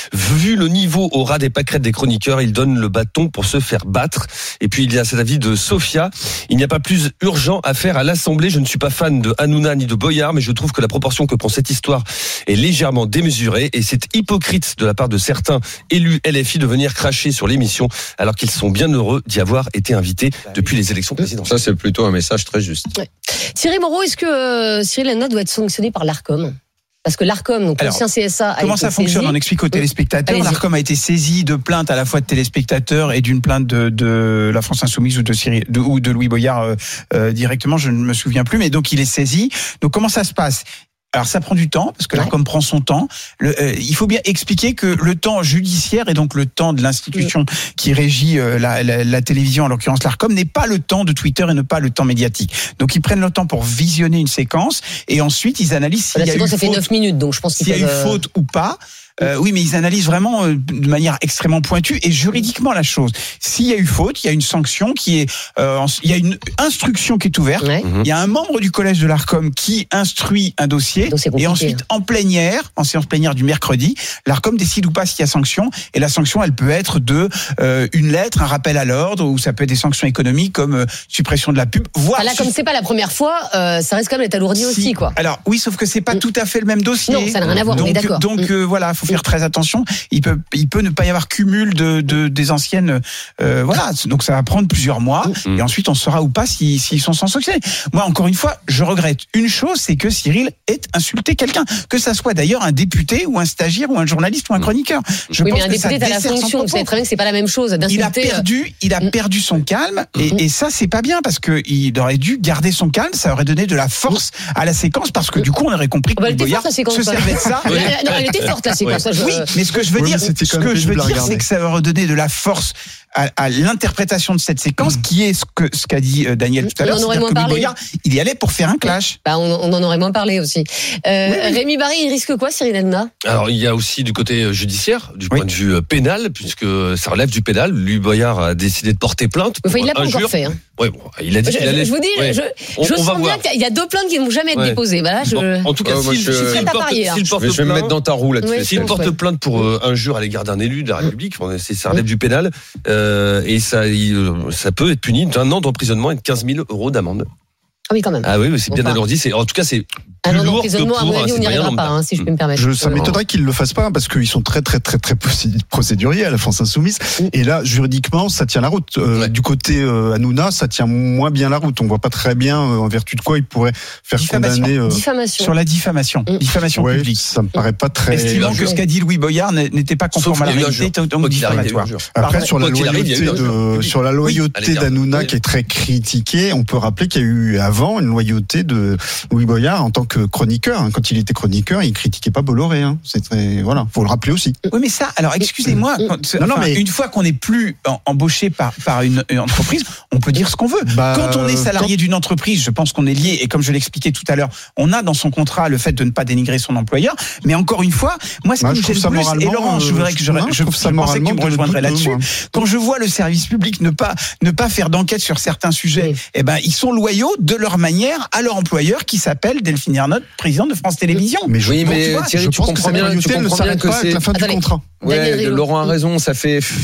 Vu le niveau au ras des pâquerettes des chroniqueurs, ils donnent le bâton pour se faire battre. Et puis il y a cet avis de Sophia. Il n'y a pas plus urgent à faire à l'Assemblée. Je ne suis pas fan de Hanouna ni de Boyard, mais je trouve que la proportion que prend cette histoire est légèrement démesurée. Et c'est hypocrite de la part de certains élus L F I de venir cracher sur l'émission, alors qu'ils sont bien heureux d'y avoir été invités depuis les élections présidentielles. Ça, c'est plutôt un message très juste. Ouais. Thierry Moreau, est-ce que euh, Cyril Hanouna doit être sanctionné par l'Arcom ? Parce que l'Arcom, donc l'ancien C S A, a comment été ça fonctionne saisi. On explique aux téléspectateurs. Allez-y. L'Arcom a été saisi de plaintes à la fois de téléspectateurs et d'une plainte de, de la France Insoumise ou de, Cyril, de, ou de Louis Boyard euh, euh, directement, je ne me souviens plus, mais donc il est saisi. Donc comment ça se passe ? Alors ça prend du temps parce que ouais. l'Arcom prend son temps. Le, euh, il faut bien expliquer que le temps judiciaire et donc le temps de l'institution oui. qui régit euh, la, la, la télévision, en l'occurrence l'Arcom, n'est pas le temps de Twitter et ne pas le temps médiatique. Donc ils prennent le temps pour visionner une séquence et ensuite ils analysent s'il la y a séquence eu ça faute, fait neuf minutes, donc je pense s'il y a eu euh... faute ou pas. Euh, oui, mais ils analysent vraiment euh, de manière extrêmement pointue et juridiquement la chose. S'il y a eu faute, il y a une sanction qui est, euh, il y a une instruction qui est ouverte. Ouais. Il y a un membre du collège de l'Arcom qui instruit un dossier et ensuite en plénière, en séance plénière du mercredi, l'Arcom décide ou pas s'il y a sanction. Et la sanction, elle peut être de euh, une lettre, un rappel à l'ordre, ou ça peut être des sanctions économiques comme euh, suppression de la pub. Voire ah là, comme c'est pas la première fois, euh, ça risque quand même d'être alourdi si. aussi, quoi. Alors oui, sauf que c'est pas mm. tout à fait le même dossier. Non, ça n'a rien à voir. Donc, on est d'accord. Donc mm. euh, voilà, faut faire très attention. Il peut, il peut ne pas y avoir cumul de, de des anciennes. Euh, voilà, donc ça va prendre plusieurs mois mmh. et ensuite on saura ou pas s'ils si, si sont sans sanctionner. Moi, encore une fois, je regrette une chose, c'est que Cyril ait insulté quelqu'un, que ça soit d'ailleurs un député ou un stagiaire ou un journaliste ou un chroniqueur. Je oui, pense mais un que député, t'as la fonction. Vous savez très bien que c'est pas la même chose. Il a perdu, il a perdu son calme et, mmh. et ça c'est pas bien parce que il aurait dû garder son calme. Ça aurait donné de la force à la séquence parce que du coup on aurait compris que bah, Boyard se servait de ça. Non, elle était forte la séquence. Oui, mais ce que je veux oui, dire, ce que je veux dire, c'est que ça va redonner de la force à, à l'interprétation de cette séquence, mmh. qui est ce que ce qu'a dit Daniel tout à l'heure. On en aurait moins parlé. Boyard, il y allait pour faire un clash. Bah, on, on en aurait moins parlé aussi. Euh, oui, oui. Rémi Barré, il risque quoi, Cyril Hanouna ? Alors, il y a aussi du côté judiciaire, du oui. point de vue pénal, puisque ça relève du pénal. Lui, Boyard a décidé de porter plainte. Enfin, il l'a pas encore fait. Hein. Ouais, bon, il a dit je, qu'il allait. Je vous dis, ouais. je, on, je on sens bien qu'il y a deux plaintes qui ne vont jamais être ouais. déposées. Bah là, je... bon, en tout cas, oh, s'il je, si porte, parier, si porte je vais me mettre dans ta roue là-dessus. Oui, s'il porte ouais. plainte pour euh, injure à l'égard d'un élu de la République, c'est ça relève du pénal euh, et ça, il, ça peut être puni d'un an d'emprisonnement et de quinze mille euros d'amende. Ah oui, quand même. Ah oui, c'est bien alourdi. C'est, en tout cas, c'est plus ah non, lourd que pour à mon avis, on n'y arrivera pas, hein, si je peux me permettre. Je, ça m'étonnerait qu'ils le fassent pas parce qu'ils sont très très très très procéduriers à la France Insoumise. Et là, juridiquement, ça tient la route. Euh, ouais. Du côté euh, Hanouna, ça tient moins bien la route. On voit pas très bien euh, en vertu de quoi ils pourraient faire diffamation. condamner euh... diffamation. Sur la diffamation, mmh. diffamation ouais, publique. Ça me paraît pas très. Estimant que ce qu'a dit Louis Boyard n'était pas conforme à la réalité, donc diffamatoire. Après, sur la loyauté de, sur la loyauté d'Hanouna qui est très critiquée, on peut rappeler qu'il y a eu avant une loyauté de Louis Boyard en tant que chroniqueur. Quand il était chroniqueur, il critiquait pas Bolloré. Hein. C'est très, voilà, faut le rappeler aussi. Oui, mais ça, alors excusez-moi, quand, non, non, enfin, mais une fois qu'on n'est plus embauché par par une, une entreprise, on peut dire ce qu'on veut. Bah, quand on est salarié quand... d'une entreprise, je pense qu'on est lié. Et comme je l'expliquais tout à l'heure, on a dans son contrat le fait de ne pas dénigrer son employeur. Mais encore une fois, moi, ce bah, qui me gêne le plus, et Laurent, je voudrais que je, je, je, je, je pensais que tu me rejoindrais là-dessus. Moi. Quand je vois le service public ne pas ne pas faire d'enquête sur certains sujets, oui. eh ben ils sont loyaux de leur manière à leur employeur qui s'appelle Delphine Ernotte, président de France Télévisions. Mais je, oui, mais tu vois, Thierry, je tu comprends bien, tu comprends bien que c'est la fin ouais, Laurent a raison, ça fait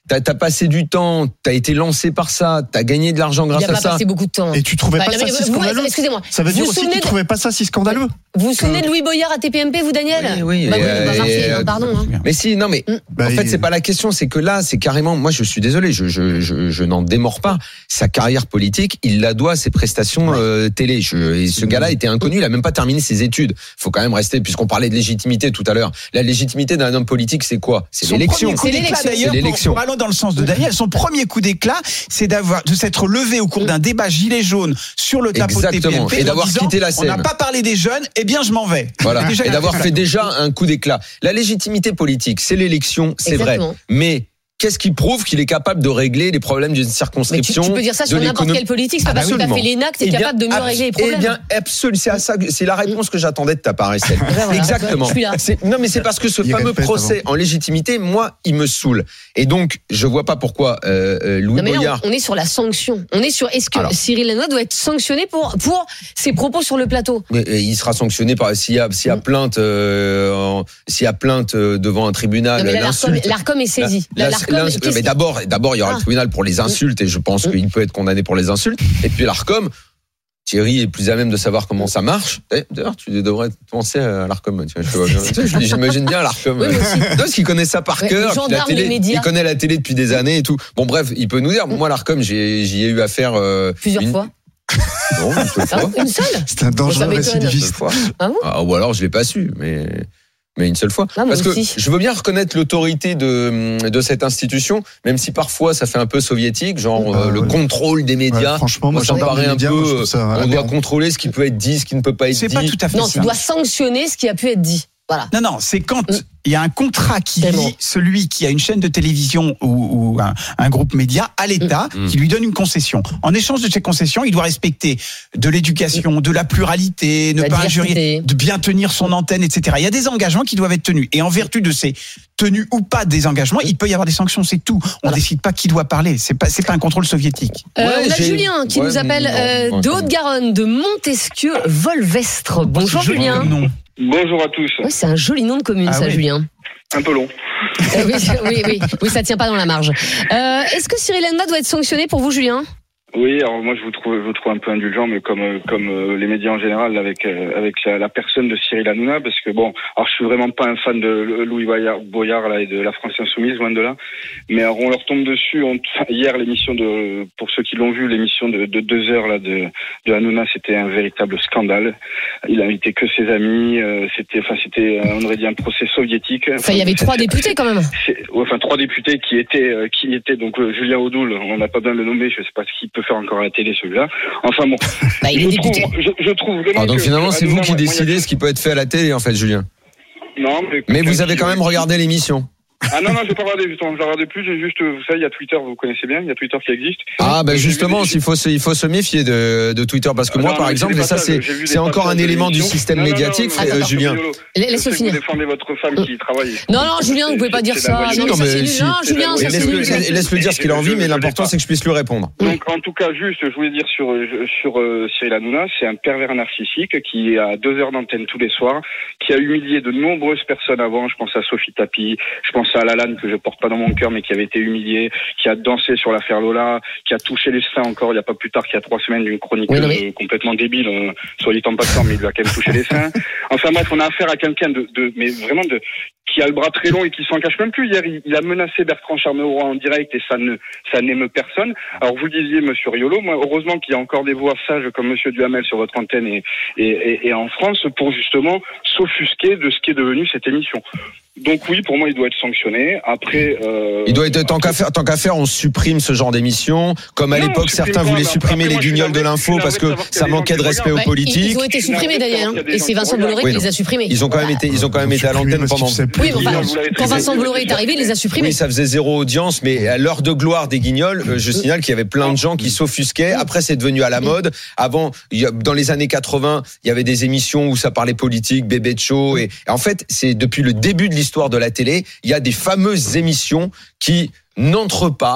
T'as, t'as passé du temps, t'as été lancé par ça, t'as gagné de l'argent grâce Il a à pas ça. passé beaucoup de temps. Et tu trouvais Bah, pas non, ça mais si vous- scandaleux? Excusez-moi. Ça veut Vous dire vous aussi que souvenez tu de- trouvais pas ça si scandaleux? Vous vous souvenez de Louis Boyard à T P M P, vous, Daniel? Oui, oui. Bah et, oui, euh, bah, Marseille, et, hein, pardon. Hein. Mais si, non, mais Bah, en fait, il- c'est pas la question. C'est que là, c'est carrément. Moi, je suis désolé, je, je, je, je n'en démords pas. Sa carrière politique, il la doit à ses prestations euh, télé. Je, et ce gars-là était inconnu. Il a même pas terminé ses études. Faut quand même rester, puisqu'on parlait de légitimité tout à l'heure. La légitimité d'un homme politique, c'est quoi? C'est Son l'élection. premier coup d'éclat, C'est d'ailleurs, pour, l'élection. pour aller dans le sens de Daniel, son premier coup d'éclat, c'est d'avoir de s'être levé au cours d'un débat gilet jaune sur le capot Exactement. de T P M P Et d'avoir en disant, quitté la on n'a scène. pas parlé des jeunes, eh bien je m'en vais. Voilà. Déjà, Et il a d'avoir fait ça. fait déjà un coup d'éclat. La légitimité politique, c'est l'élection, c'est vrai. Exactement. Mais qu'est-ce qui prouve qu'il est capable de régler les problèmes d'une Mais tu, circonscription? tu peux dire ça sur de n'importe l'économie? quelle politique, c'est pas Ah, parce que t'as absolument. fait l'E N A C que t'es Eh bien, capable de mieux abs- régler les problèmes. Eh bien, absolument, c'est à ça, que- c'est la réponse que j'attendais de ta part, Estelle. ben voilà, Exactement. je suis là. C'est- non, mais c'est parce que ce Il fameux répète procès en légitimité, moi, il me saoule. Et donc, je vois pas pourquoi euh, euh, Louis Non mais là, Boyard. on on est sur la sanction. On est sur est-ce que Alors. Cyril Hanouna doit être sanctionné pour pour ses propos sur le plateau? Mais, euh, il sera sanctionné par s'il y a s'il y a plainte euh, en- s'il y a plainte euh, devant un tribunal. Non mais là, l'Arcom, l'insulte. l'Arcom est saisi. La- La- la- L'Arcom, l'insulte- qu'est-ce mais qui- d'abord, d'abord, il y aura Ah. le tribunal pour les insultes et je pense qu'il peut être condamné pour les insultes. Et puis l'Arcom, Thierry est plus à même de savoir comment ça marche. Eh, D'ailleurs, tu devrais penser à l'Arcom. Tu vois, je te vois bien. Tu sais, je- J'imagine bien l'Arcom. Oui, moi aussi. Parce qu'il connaît ça par Ouais, cœur. les puis la gendarmes, télé, les médias. il connaît la télé depuis des années et tout. Bon, bref, il peut nous dire. Moi, l'Arcom, j'ai- j'y ai eu affaire euh, Plusieurs une- fois. Non, une seule Ah, fois. une seule? C'est un Ça dangereux m'étonne. Une seule récidiviste. fois. Ah bon? Ah, ou alors je l'ai pas su, mais mais une seule fois. Ah, moi Parce que aussi. je veux bien reconnaître l'autorité de de cette institution, même si parfois ça fait un peu soviétique, genre Ah, euh, le ouais. contrôle des médias. Ouais, franchement, moi, ça me gendarme paraît des un médias, peu. moi, je trouve ça on aberrant. doit contrôler ce qui peut être dit, ce qui ne peut pas être C'est dit. pas tout à fait Non, ça. tu dois sanctionner ce qui a pu être dit. Voilà. Non, non, c'est quand Mm. il y a un contrat qui Tellement. lie celui qui a une chaîne de télévision ou, ou un, un groupe média à l'État, Mm. qui lui donne une concession. En échange de ces concessions, il doit respecter de l'éducation, de la pluralité, ne La pas diversité. injurier, de bien tenir son antenne, et cetera. Il y a des engagements qui doivent être tenus. Et en vertu de ces tenus ou pas des engagements, il peut y avoir des sanctions, c'est tout. On Voilà. décide pas qui doit parler. C'est pas, c'est pas un contrôle soviétique. Euh, Ouais, on a j'ai- Julien qui ouais, nous appelle non, euh, ouais, de ça- Haute-Garonne, de Montesquieu, Volvestre. Bonjour C'est joli Julien. comme nom. Bonjour à tous. Ouais, c'est un joli nom de commune, Ah ça, oui. Julien. Un peu long. Euh, oui, oui, oui, oui, ça tient pas dans la marge. Euh, Est-ce que Cyril Hanouna doit être sanctionné pour vous, Julien? Oui, alors moi je vous trouve, je vous trouve un peu indulgent, mais comme euh, comme euh, les médias en général, avec euh, avec la, la personne de Cyril Hanouna, parce que bon, alors je suis vraiment pas un fan de Louis Boyard, Boyard là et de la France Insoumise, loin de là. Mais alors on leur tombe dessus. On, enfin, hier l'émission de, pour ceux qui l'ont vu, l'émission de, de deux heures là de de Hanouna, c'était un véritable scandale. Il a invité que ses amis. Euh, c'était, enfin c'était, euh, on aurait dit un procès soviétique. Enfin, il y avait trois députés quand même. C'est- ouais, enfin trois députés qui étaient euh, qui étaient donc euh, Julien Audoul, on n'a pas besoin de le nommer, je sais pas ce qu'il peut faire encore à la télé celui-là. Enfin bon, Bah, il je, est trouve, député. je, je trouve vraiment Ah, donc que- finalement, que c'est vous Hanouna, qui moi, moi, décidez il y a- ce qui peut être fait à la télé, en fait, Julien. Non, mais, Mais vous avez quand même regardé l'émission. Ah non non, je vais pas regarder, justement, je regarde plus, j'ai juste, vous savez, il y a Twitter, vous connaissez bien, il y a Twitter qui existe. Ah ben J'ai vu justement, des- il faut se, il faut se méfier de, de Twitter parce que Ah, moi non, par mais exemple, j'ai et des ça passages, c'est j'ai vu des c'est encore un passages de élément du l'émission. système Non, non, non, médiatique, non, euh, attends, Julien. Yolo. Laisse-le Je sais que finir. Vous défendez votre femme qui travaille. Non, non, Julien, vous pouvez pas dire C'est ça. la voyure. Non, Non, ça, mais c'est nul. si. Non, Julien, Oui, ça, c'est Laisse-le nul. laisse- laisse-le dire ce qu'il a envie, mais l'important c'est que je puisse lui répondre. Donc, en tout cas, juste, je voulais dire sur sur euh, Cyril Hanouna, c'est un pervers narcissique qui a deux heures d'antenne tous les soirs, qui a humilié de nombreuses personnes avant. Je pense à Sophie Tapi, je pense à Lalanne que je porte pas dans mon cœur, mais qui avait été humiliée, qui a dansé sur l'affaire Lola, qui a touché les seins encore il y a pas plus tard qu'il y a trois semaines d'une chronique Oui, non, mais- euh, complètement débile, euh, soit dit en passant, mais il lui a quand même touché les seins. Enfin bref, on a affaire à quelqu'un de, de, mais vraiment de, qui a le bras très long et qui s'en cache même plus. Hier, il, il a menacé Bertrand Charmeroy en direct et ça ne, ça n'émeut personne. Alors vous le disiez, Monsieur Riolo, moi, heureusement qu'il y a encore des voix sages comme Monsieur Duhamel sur votre antenne et, et, et, et en France pour justement s'offusquer de ce qui est devenu cette émission. Donc oui, pour moi, il doit être sanctionné. Après, euh, Il doit être tant qu'à faire, tant qu'à faire, on supprime ce genre d'émission. Comme à Non, l'époque, on supprime certains pas, voulaient mais supprimer après, les moi, je suis guignols de navré- l'info je suis parce que navré de savoir qu'il y a ça des gens manquait de qui respect aux regardent. Bah, ils- politiques. Ils ont été supprimés, Daniel. hein. Et c'est Vincent Bolloré Oui, qui les non. a supprimés. Ils ont quand même été, ils ont quand même été à l'antenne pendant. Oui, mais enfin, quand Vincent Bolloré est arrivé, il les a supprimés. Oui, ça faisait zéro audience, mais à l'heure de gloire des Guignols, euh, je signale qu'il y avait plein de gens qui s'offusquaient. Après, c'est devenu à la mode. Avant, il y a- dans les années quatre-vingts, il y avait des émissions où ça parlait politique, bébé de show. Et, et en fait, c'est depuis le début de l'histoire de la télé, il y a des fameuses émissions qui n'entrent pas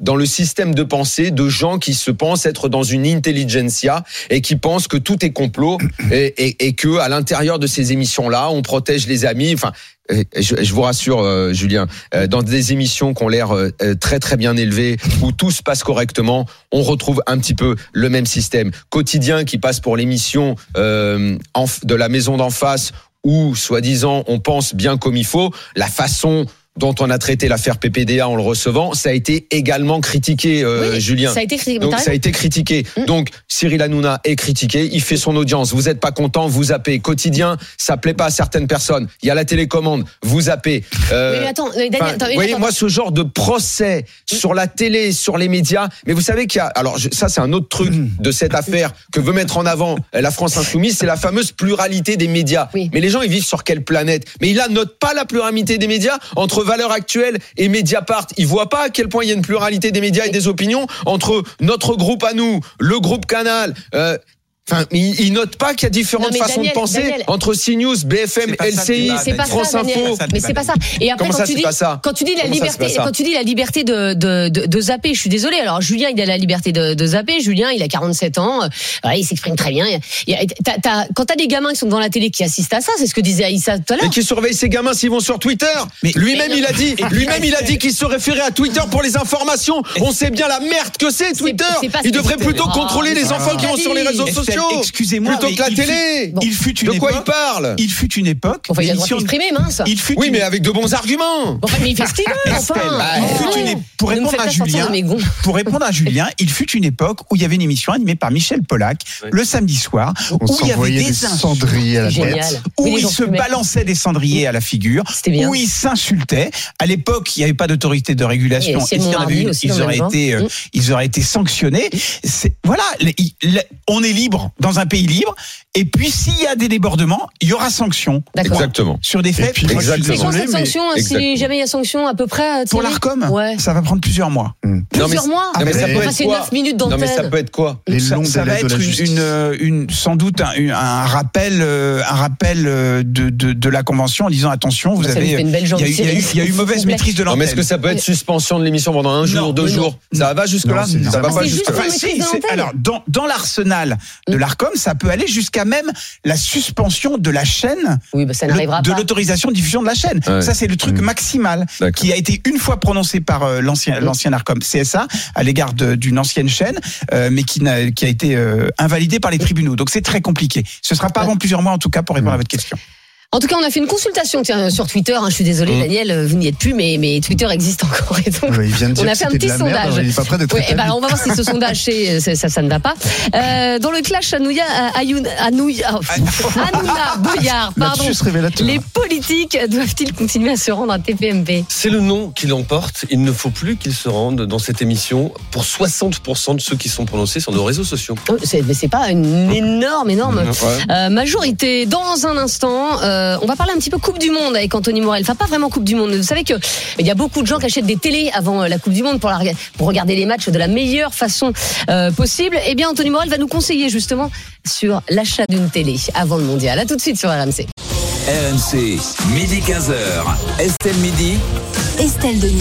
dans le système de pensée de gens qui se pensent être dans une intelligentsia et qui pensent que tout est complot et, et, et que à l'intérieur de ces émissions-là, on protège les amis. Enfin, je, je vous rassure, euh, Julien, euh, dans des émissions qui ont l'air euh, très très bien élevées, où tout se passe correctement, on retrouve un petit peu le même système. Quotidien qui passe pour l'émission euh, en, de la maison d'en face, où soi-disant on pense bien comme il faut, la façon dont on a traité l'affaire P P D A en le recevant, ça a été également critiqué, euh, oui, Julien. Ça a été critiqué. Donc ça a été critiqué. Mmh. Donc Cyril Hanouna est critiqué, il fait son audience. Vous êtes pas content, vous zappez. Quotidien, ça plaît pas à certaines personnes. Il y a la télécommande, vous zappez. Euh, mais attends, Daniel, attends, vous voyez, attends. moi, ce genre de procès mmh. sur la télé, sur les médias. Mais vous savez qu'il y a, alors je, ça c'est un autre truc mmh. de cette affaire que veut mettre en avant la France Insoumise, c'est la fameuse pluralité des médias. Oui. Mais les gens, ils vivent sur quelle planète? Mais il note pas la pluralité des médias entre Valeurs Actuelles et Mediapart. Ils voient pas à quel point il y a une pluralité des médias et des opinions entre notre groupe à nous, le groupe Canal. Euh, Enfin, il, il note pas qu'il y a différentes non, façons Daniel, de penser Daniel, entre CNews, B F M, L C I, France Info. Mais c'est pas ça. Et après, Comment quand ça, tu c'est dis, pas ça quand tu dis la Comment liberté, ça, quand tu dis la liberté de, de, de, de zapper, je suis désolée. Alors, Julien, il a la liberté de, de zapper. Julien, il a quarante-sept ans. Ouais, il s'exprime très bien. Il y a, t'as, t'as, quand t'as des gamins qui sont devant la télé qui assistent à ça, c'est ce que disait Aïssa tout à l'heure. Et qui surveillent ces gamins s'ils vont sur Twitter. Mais lui-même, mais il a dit, lui-même, il a dit qu'il se référait à Twitter pour les informations. On sait bien la merde que c'est Twitter. C'est, c'est il devrait plutôt oh, contrôler les enfants qui vont sur les réseaux sociaux. Excusez-moi. Plutôt que la télé. Bon. Il fut une de quoi époque, il parle? Il fut une époque. Enfin, il a le droit de s'exprimer, mince. Il fut oui, une... mais avec de bons arguments. Bon, enfin, mais il fait ce qu'il veut, enfin. Bah, il fut une... Pour répondre à Julien, pour répondre à Julien, il fut une époque où il y avait une émission animée par Michel Pollack oui. le samedi soir, on où il y avait des, des cendriers à la tête, où il se balançait des cendriers à la figure, où il s'insultait. À l'époque, il n'y avait pas d'autorité de régulation. Et, et s'il y en avait une, ils auraient été, euh, ils auraient été sanctionnés. C'est, voilà, les, les, on est libre dans un pays libre. Et puis, s'il y a des débordements, il y aura sanction. D'accord. Exactement. Sur des faits. Puis, exactement. C'est quoi cette sanction, mais... si jamais il y a sanction à peu près? Pour l'Arcom, ouais. ça va prendre plusieurs mois. Mmh. Plusieurs mois? Non, mais ça peut enfin, être c'est quoi neuf minutes d'antenne. Non, mais ça peut être quoi? Les ça, ça va être une, une, une, sans doute un, une, un rappel, un rappel de, de, de la convention en disant attention, vous ça avez. Il y, y, y, y a eu mauvaise maîtrise de l'antenne. Mais est-ce que ça peut être suspension de l'émission pendant un jour, deux jours? Ça va jusque-là? Ça va pas jusque-là? Alors, dans l'arsenal de l'Arcom, ça peut aller jusqu'à même la suspension de la chaîne, oui, bah ça n'arrivera le, de pas. l'autorisation de diffusion de la chaîne. Ouais. Ça, c'est le truc mmh. maximal D'accord. qui a été une fois prononcé par euh, l'ancien, mmh. l'ancien Arcom C S A à l'égard de, d'une ancienne chaîne, euh, mais qui, n'a, qui a été euh, invalidé par les tribunaux. Donc, c'est très compliqué. Ce sera pas avant plusieurs mois, en tout cas, pour répondre mmh. à votre question. En tout cas, on a fait une consultation tiens, sur Twitter. Hein, je suis désolée, mmh. Daniel, vous n'y êtes plus, mais, mais Twitter existe encore. Et donc, oui, il vient de dire on a fait un petit sondage. Merde, il est pas prêt d'être ouais, et ben, alors on va voir si ce sondage, c'est, ça, ça, ça ne va pas. Euh, dans le clash Anouya, Ayoun, Anouya, Hanouna, Boyard, pardon. Les politiques doivent-ils continuer à se rendre à T P M P? C'est le nom qui l'emporte. Il ne faut plus qu'ils se rendent dans cette émission. Pour soixante pour cent de ceux qui sont prononcés sur nos réseaux sociaux. Oh, c'est, mais c'est pas une énorme, énorme ouais. euh, majorité. Dans un instant, euh, on va parler un petit peu Coupe du Monde avec Anthony Morel. Enfin, pas vraiment Coupe du Monde. Vous savez que il y a beaucoup de gens qui achètent des télés avant la Coupe du Monde pour, la, pour regarder les matchs de la meilleure façon euh, possible. Eh bien, Anthony Morel va nous conseiller justement sur l'achat d'une télé avant le mondial. À tout de suite sur R M C. R M C, midi quinze heures. Estelle Midi. Estelle Denis.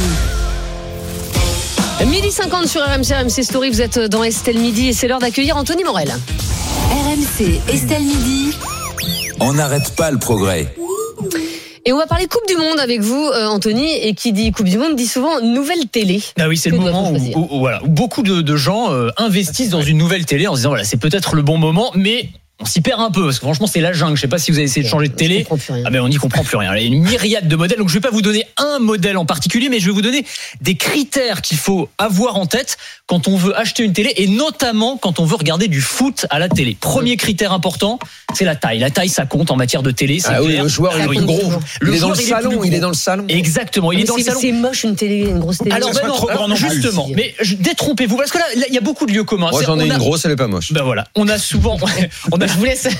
Midi cinquante sur R M C, R M C Story. Vous êtes dans Estelle Midi et c'est l'heure d'accueillir Anthony Morel. R M C, Estelle Midi. On n'arrête pas le progrès. Et on va parler Coupe du Monde avec vous, euh, Anthony. Et qui dit Coupe du Monde dit souvent nouvelle télé. Ah oui, c'est que le moment où, où, où, voilà, où beaucoup de, de gens euh, investissent dans une nouvelle télé en se disant voilà, c'est peut-être le bon moment, mais on s'y perd un peu parce que franchement c'est la jungle. Je sais pas si vous avez essayé de changer de télé. Ah ben on n'y comprend plus rien. Il y a une myriade de modèles. Donc je vais pas vous donner un modèle en particulier, mais je vais vous donner des critères qu'il faut avoir en tête quand on veut acheter une télé et notamment quand on veut regarder du foot à la télé. Premier critère important, c'est la taille. La taille ça compte en matière de télé. C'est ah clair. Oui, le joueur est plus gros. Le il est joueur, dans le salon. Il est dans le salon. Exactement. Il mais est dans c'est, le salon. C'est moche une télé, une grosse télé. Alors, ben non, alors justement. Plus. Mais détrompez-vous parce que là il y a beaucoup de lieux communs. Moi c'est, j'en ai a, une grosse, elle est pas moche. Ben voilà. On a souvent, on a je vous laisse.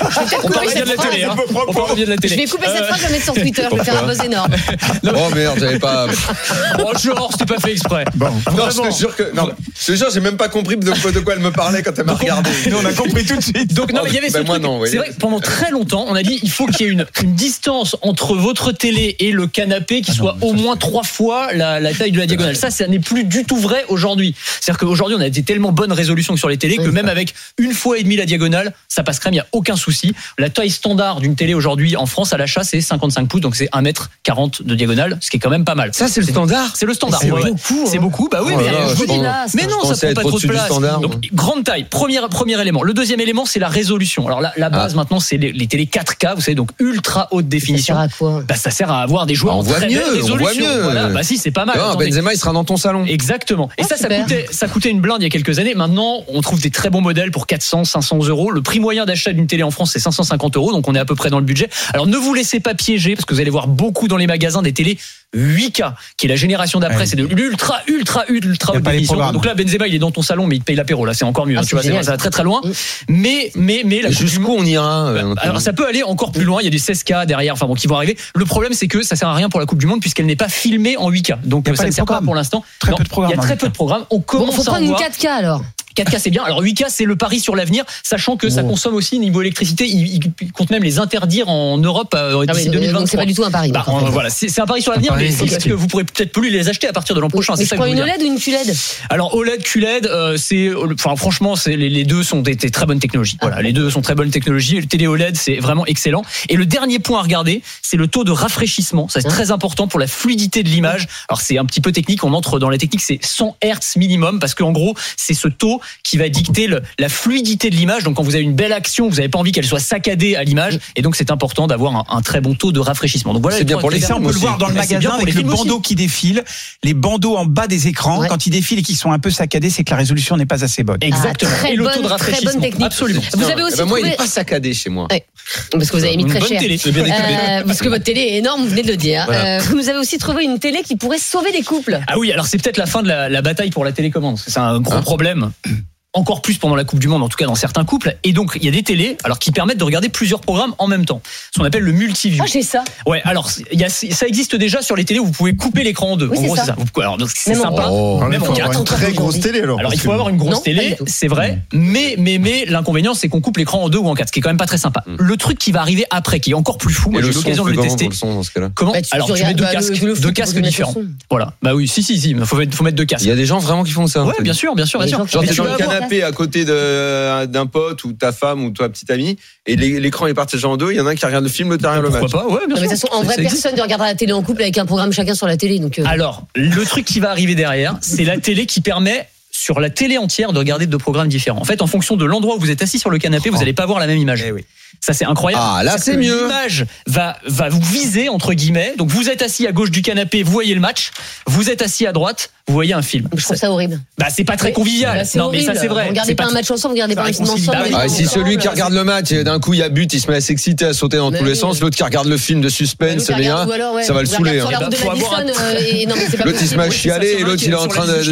On parle bien de la télé. Hein. On parle bien de la télé. Je vais couper cette phrase, je vais la mettre sur Twitter. Je vais faire un buzz énorme. Oh merde, j'avais pas. Oh genre, c'était pas fait exprès. Bon. Non, je te jure que non. Je te jure, j'ai même pas compris de quoi, de quoi elle me parlait quand elle m'a regardé. Nous, on a compris tout de suite. Donc non, il y avait ce ben, moi, truc. non, oui. C'est vrai que pendant très longtemps, on a dit il faut qu'il y ait une, une distance entre votre télé et le canapé qui soit au moins trois fois la, la taille de la diagonale. Ça, ça n'est plus du tout vrai aujourd'hui. C'est-à-dire qu'aujourd'hui, on a des tellement bonnes résolutions que sur les télés que même avec une fois et demi la diagonale, ça passe crème, il n'y a aucun souci. La taille standard d'une télé aujourd'hui en France à l'achat, c'est cinquante-cinq pouces, donc c'est un mètre quarante de diagonale, ce qui est quand même pas mal. Ça, c'est le standard. C'est le standard. C'est Ouais. beaucoup. C'est beaucoup. Bah oui, Oh mais, là là, je je vous dis- pense- mais non, je ça pensais prend pas être trop de au-dessus du place. standard, Donc moi. grande taille. Premier premier élément. Le deuxième élément, c'est la résolution. Alors la, la base Ah. maintenant, c'est les, les télé quatre K, vous savez, donc ultra haute définition. Ça sert à quoi? Bah, ça sert à avoir des joueurs Ah, on en voit très mieux, belle on résolution. voit mieux. Voilà. Bah si, c'est pas mal. Non, Attendez. Benzema, il sera dans ton salon. Exactement. Et Ah, ça, ça super. coûtait, ça coûtait une blinde il y a quelques années. Maintenant, on trouve des très bons modèles pour quatre cents, cinq cents euros. Le prix moyen d'achat d'une télé en France, c'est cinq cent cinquante euros. Donc, on est à peu près dans le budget. Alors, ne vous laissez pas piéger parce que vous allez voir beaucoup dans les magasins des télés huit K, qui est la génération d'après. Ouais. C'est de l'ultra, ultra, ultra Y a haute pas les définition. programmes. Donc là, Benzema, il est dans ton salon, mais il te paye l'apéro. Là, c'est encore mieux. Ah, hein, c'est tu vois, c'est- génial. ça va très, très loin. Mm. Mais, mais, mais, la Jusqu'où on ira euh, alors ça peut aller encore plus loin, il y a des seize K derrière, enfin bon, qui vont arriver. Le problème c'est que ça sert à rien pour la Coupe du Monde puisqu'elle n'est pas filmée en huit K. Donc Il y a ça pas ne les sert pas programmes. pour l'instant. Très Non, peu de programmes Il y a en très huit K. peu de programmes. On Bon, commence faut à en prendre une voir. quatre K alors. quatre K c'est bien. Alors huit K c'est le pari sur l'avenir, sachant que ça Bon. consomme aussi niveau électricité. Ils, ils comptent même les interdire en Europe euh, Ah d'ici oui, deux mille vingt-trois. donc c'est pas du tout un pari. Bah, donc, en euh, fait. voilà, c'est c'est un pari sur l'avenir, Un pari, mais c'est ok. parce que vous pourrez peut-être plus les acheter à partir de l'an prochain. Mais C'est je ça que prends je veux une dire. O L E D ou une Q L E D? Alors O L E D, Q L E D, euh, c'est, enfin franchement, c'est les, les deux sont des, des très bonnes technologies. Voilà, Ah. les deux sont très bonnes technologies. Le télé O L E D, c'est vraiment excellent. Et le dernier point à regarder, c'est le taux de rafraîchissement. Ça c'est Hein très important pour la fluidité de l'image. Alors c'est un petit peu technique. On entre dans la technique, c'est cent hertz minimum parce qu'en gros, c'est ce taux qui va dicter le, la fluidité de l'image. Donc quand vous avez une belle action, vous n'avez pas envie qu'elle soit saccadée à l'image, et donc c'est important d'avoir un, un très bon taux de rafraîchissement. Donc voilà, C'est bien points pour les Et ça, on films peut le aussi. voir dans le Bah, c'est bien magasin pour les avec le films aussi. bandeau qui défile, les bandeaux en bas des écrans, Ouais. quand ils défilent et qu'ils sont un peu saccadés, c'est que la résolution n'est pas assez bonne. Exactement. Ah, très et le bonne- taux de très bonne rafraîchissement. technique. Absolument. Vous avez aussi Eh ben, moi, il trouvé- est pas saccadé chez moi. Ouais. Parce que vous avez mis Une très bonne cher. télé, c'est bien équipé. Euh, parce que votre télé est énorme, vous venez de le dire. Voilà. Euh, vous nous avez aussi trouvé une télé qui pourrait sauver des couples. Ah oui, alors c'est peut-être la fin de la, la bataille pour la télécommande. Parce que c'est un gros Hein problème. Encore plus pendant la Coupe du Monde, en tout cas dans certains couples. Et donc, il y a des télés alors qui permettent de regarder plusieurs programmes en même temps. Ce qu'on appelle le multiview. Ah, j'ai ça. Ouais, alors il y a, ça existe déjà sur les télés où vous pouvez couper l'écran en deux. Oui, en c'est gros, ça. c'est ça. Vous- Alors, donc, c'est Même en sympa. quatre. Oh, Même il en faut quatre. avoir une Attends, très attends, grosse attends. télé alors. Alors parce il faut que- avoir une grosse Non, pas du télé, tout. c'est vrai, mais mais mais l'inconvénient c'est qu'on coupe l'écran en deux ou en quatre, ce qui est quand même pas très sympa. Mm. Le truc qui va arriver après, qui est encore plus fou, moi Et j'ai le eu son, l'occasion de c'est le comment tester. pour le son dans ce cas-là Comment Bah, tu- Alors tu tu mets regardes- deux bah, le- casques, le foot, deux tu casques peux mettre différents. le son. Voilà. Bah oui, si si si, faut mettre faut mettre deux casques. Il y a des gens vraiment qui font ça. Ouais, bien sûr, bien sûr, bien Les sûr. gens qui Genre Mais t'es tu dans vas le avoir- canapé à côté de- d'un pote ou ta femme ou toi petite amie et l'é- l'écran est partagé en deux, il y en a un qui regarde le film, l'autre qui regarde le match. Pourquoi pas Ouais, bien Non, mais sûr. de toute façon, en Ça- vrai, ça existe. personne ne regardera la télé en couple avec un programme chacun sur la télé. Donc, euh, Alors, le truc qui va arriver derrière, c'est la télé qui permet sur la télé entière de regarder deux programmes différents. En fait, en fonction de l'endroit où vous êtes assis sur le canapé, vous n'allez pas voir la même image. Eh oui. Ça, c'est incroyable. Ah, là, Parce c'est que mieux. L'image va, va vous viser, entre guillemets. Donc, vous êtes assis à gauche du canapé, vous voyez le match. Vous êtes assis à droite, vous voyez un film. je trouve ça horrible. Bah, c'est pas très Oui. convivial. Bah, c'est non, mais ça, horrible. c'est vrai. Vous regardez C'est pas un très- match ensemble, vous regardez pas un film réconciliable. ensemble. Ah, Ah, si celui qui regarde le match, et d'un coup il y a but, il se met à s'exciter, à sauter dans Mais tous les oui. sens. L'autre qui regarde le film de suspense, L'autre, c'est il regarde, bien. ou alors, ouais, Ça va le il saouler. regarde hein. sur la route de Faut avoir Madison, euh, et non, mais c'est pas L'autre il se met à possible. chialer et l'autre il est en train de. Qui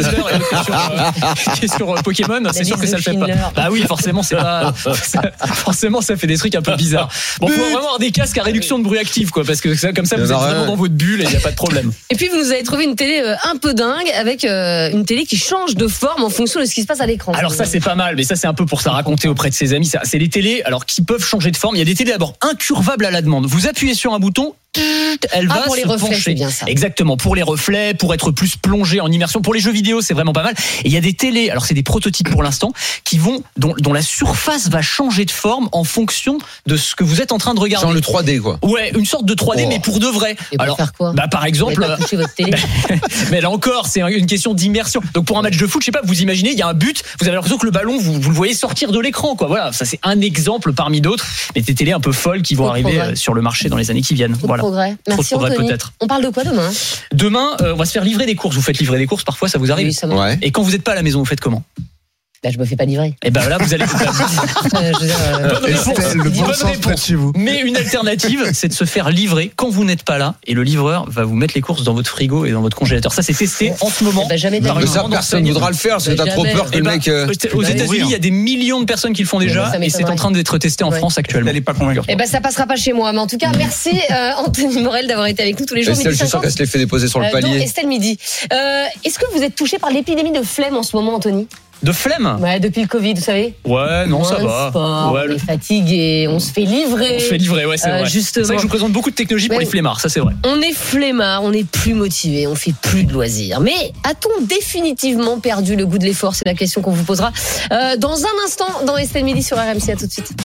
est sur euh, Pokémon, c'est sûr que ça le fait pas. Schindler. Bah oui, forcément, c'est pas. ça- forcément, ça fait des trucs un peu bizarres. Bon, faut vraiment avoir des casques à réduction de bruit actif, quoi, parce que ça, comme ça, Il y vous en êtes a vraiment rien. dans votre bulle et il n'y a pas de problème. Et puis, vous nous avez trouvé une télé euh, un peu dingue avec euh, une télé qui change de forme en fonction de ce qui se passe à l'écran. Alors ça, c'est pas mal, mais ça, c'est un peu pour ça raconter auprès de ses amis. Ça, c'est les télés, alors qui peuvent changer de forme. Il y a des télés d'abord incurvables à la demande. Vous appuyez sur un bouton. Elle Ah, va pour les se reflets, pencher. c'est bien ça. Exactement, pour les reflets, pour être plus plongé en immersion. Pour les jeux vidéo, c'est vraiment pas mal. Et il y a des télés, alors c'est des prototypes pour l'instant, qui vont, dont, dont la surface va changer de forme en fonction de ce que vous êtes en train de regarder. Genre le trois D quoi. Ouais, une sorte de trois D, Oh. mais pour de vrai. Et pour alors, faire quoi bah par Vous exemple, n'avez pas touché votre télé. mais là encore, c'est une question d'immersion. Donc pour un match de foot, je sais pas, vous imaginez, il y a un but, vous avez l'impression que le ballon, vous, vous le voyez sortir de l'écran, quoi. Voilà, ça c'est un exemple parmi d'autres. Mais des télés un peu folles qui vont Trop de arriver progrès. euh, sur le marché dans les années qui viennent. Trop de Voilà. progrès. Trop de Merci progrès, Anthony. peut-être. On parle de quoi demain Demain, euh, on va se faire livrer des courses. Vous faites livrer des courses, parfois ça vous arrive. Oui, ça m'arrive. Ouais. Et quand vous n'êtes pas à la maison, vous faites comment? Là, je me fais pas livrer. Et ben là, vous allez. Euh, je veux dire, euh, Bonne réponse. Estelle, le bon Bonne sens réponse. près de chez vous. Mais une alternative, c'est de se faire livrer quand vous n'êtes pas là, et le livreur va vous mettre les courses dans votre frigo et dans votre congélateur. Ça, c'est testé en ce moment. bah, jamais de la par Mais une ça, grande personne enseigne. ne voudra le faire, parce que Mais t'as trop jamais. peur que Eh le ben, mec. euh, aux bah, États-Unis, il y a des millions de personnes qui le font déjà, Ça et c'est m'étonnerait. en train d'être testé en Ouais. France actuellement. Elle n'est pas convaincue. Eh ben, ça passera pas chez moi. Mais en tout cas, merci euh, Anthony Morel d'avoir été avec nous tous les jours. Estelle, je midi suis sûr cinquante. qu'elle se les fait déposer sur le Euh, dans palier. Estelle Midi. Euh, Est-ce que vous êtes touché par l'épidémie de flemme en ce moment, Anthony? De flemme. Ouais, depuis le Covid, vous savez. Ouais, non, ça va. Non-stop, Ouais, on le- est fatigué, on se fait livrer. On se fait livrer, ouais, c'est Euh, vrai. justement. C'est vrai que je vous présente beaucoup de technologies pour Ouais. les flemmards, ça c'est vrai. On est flemmard, on est plus motivé, on fait plus de loisirs. Mais a-t-on définitivement perdu le goût de l'effort? C'est la question qu'on vous posera euh, dans un instant dans Estelle Midi sur R M C. À tout de suite.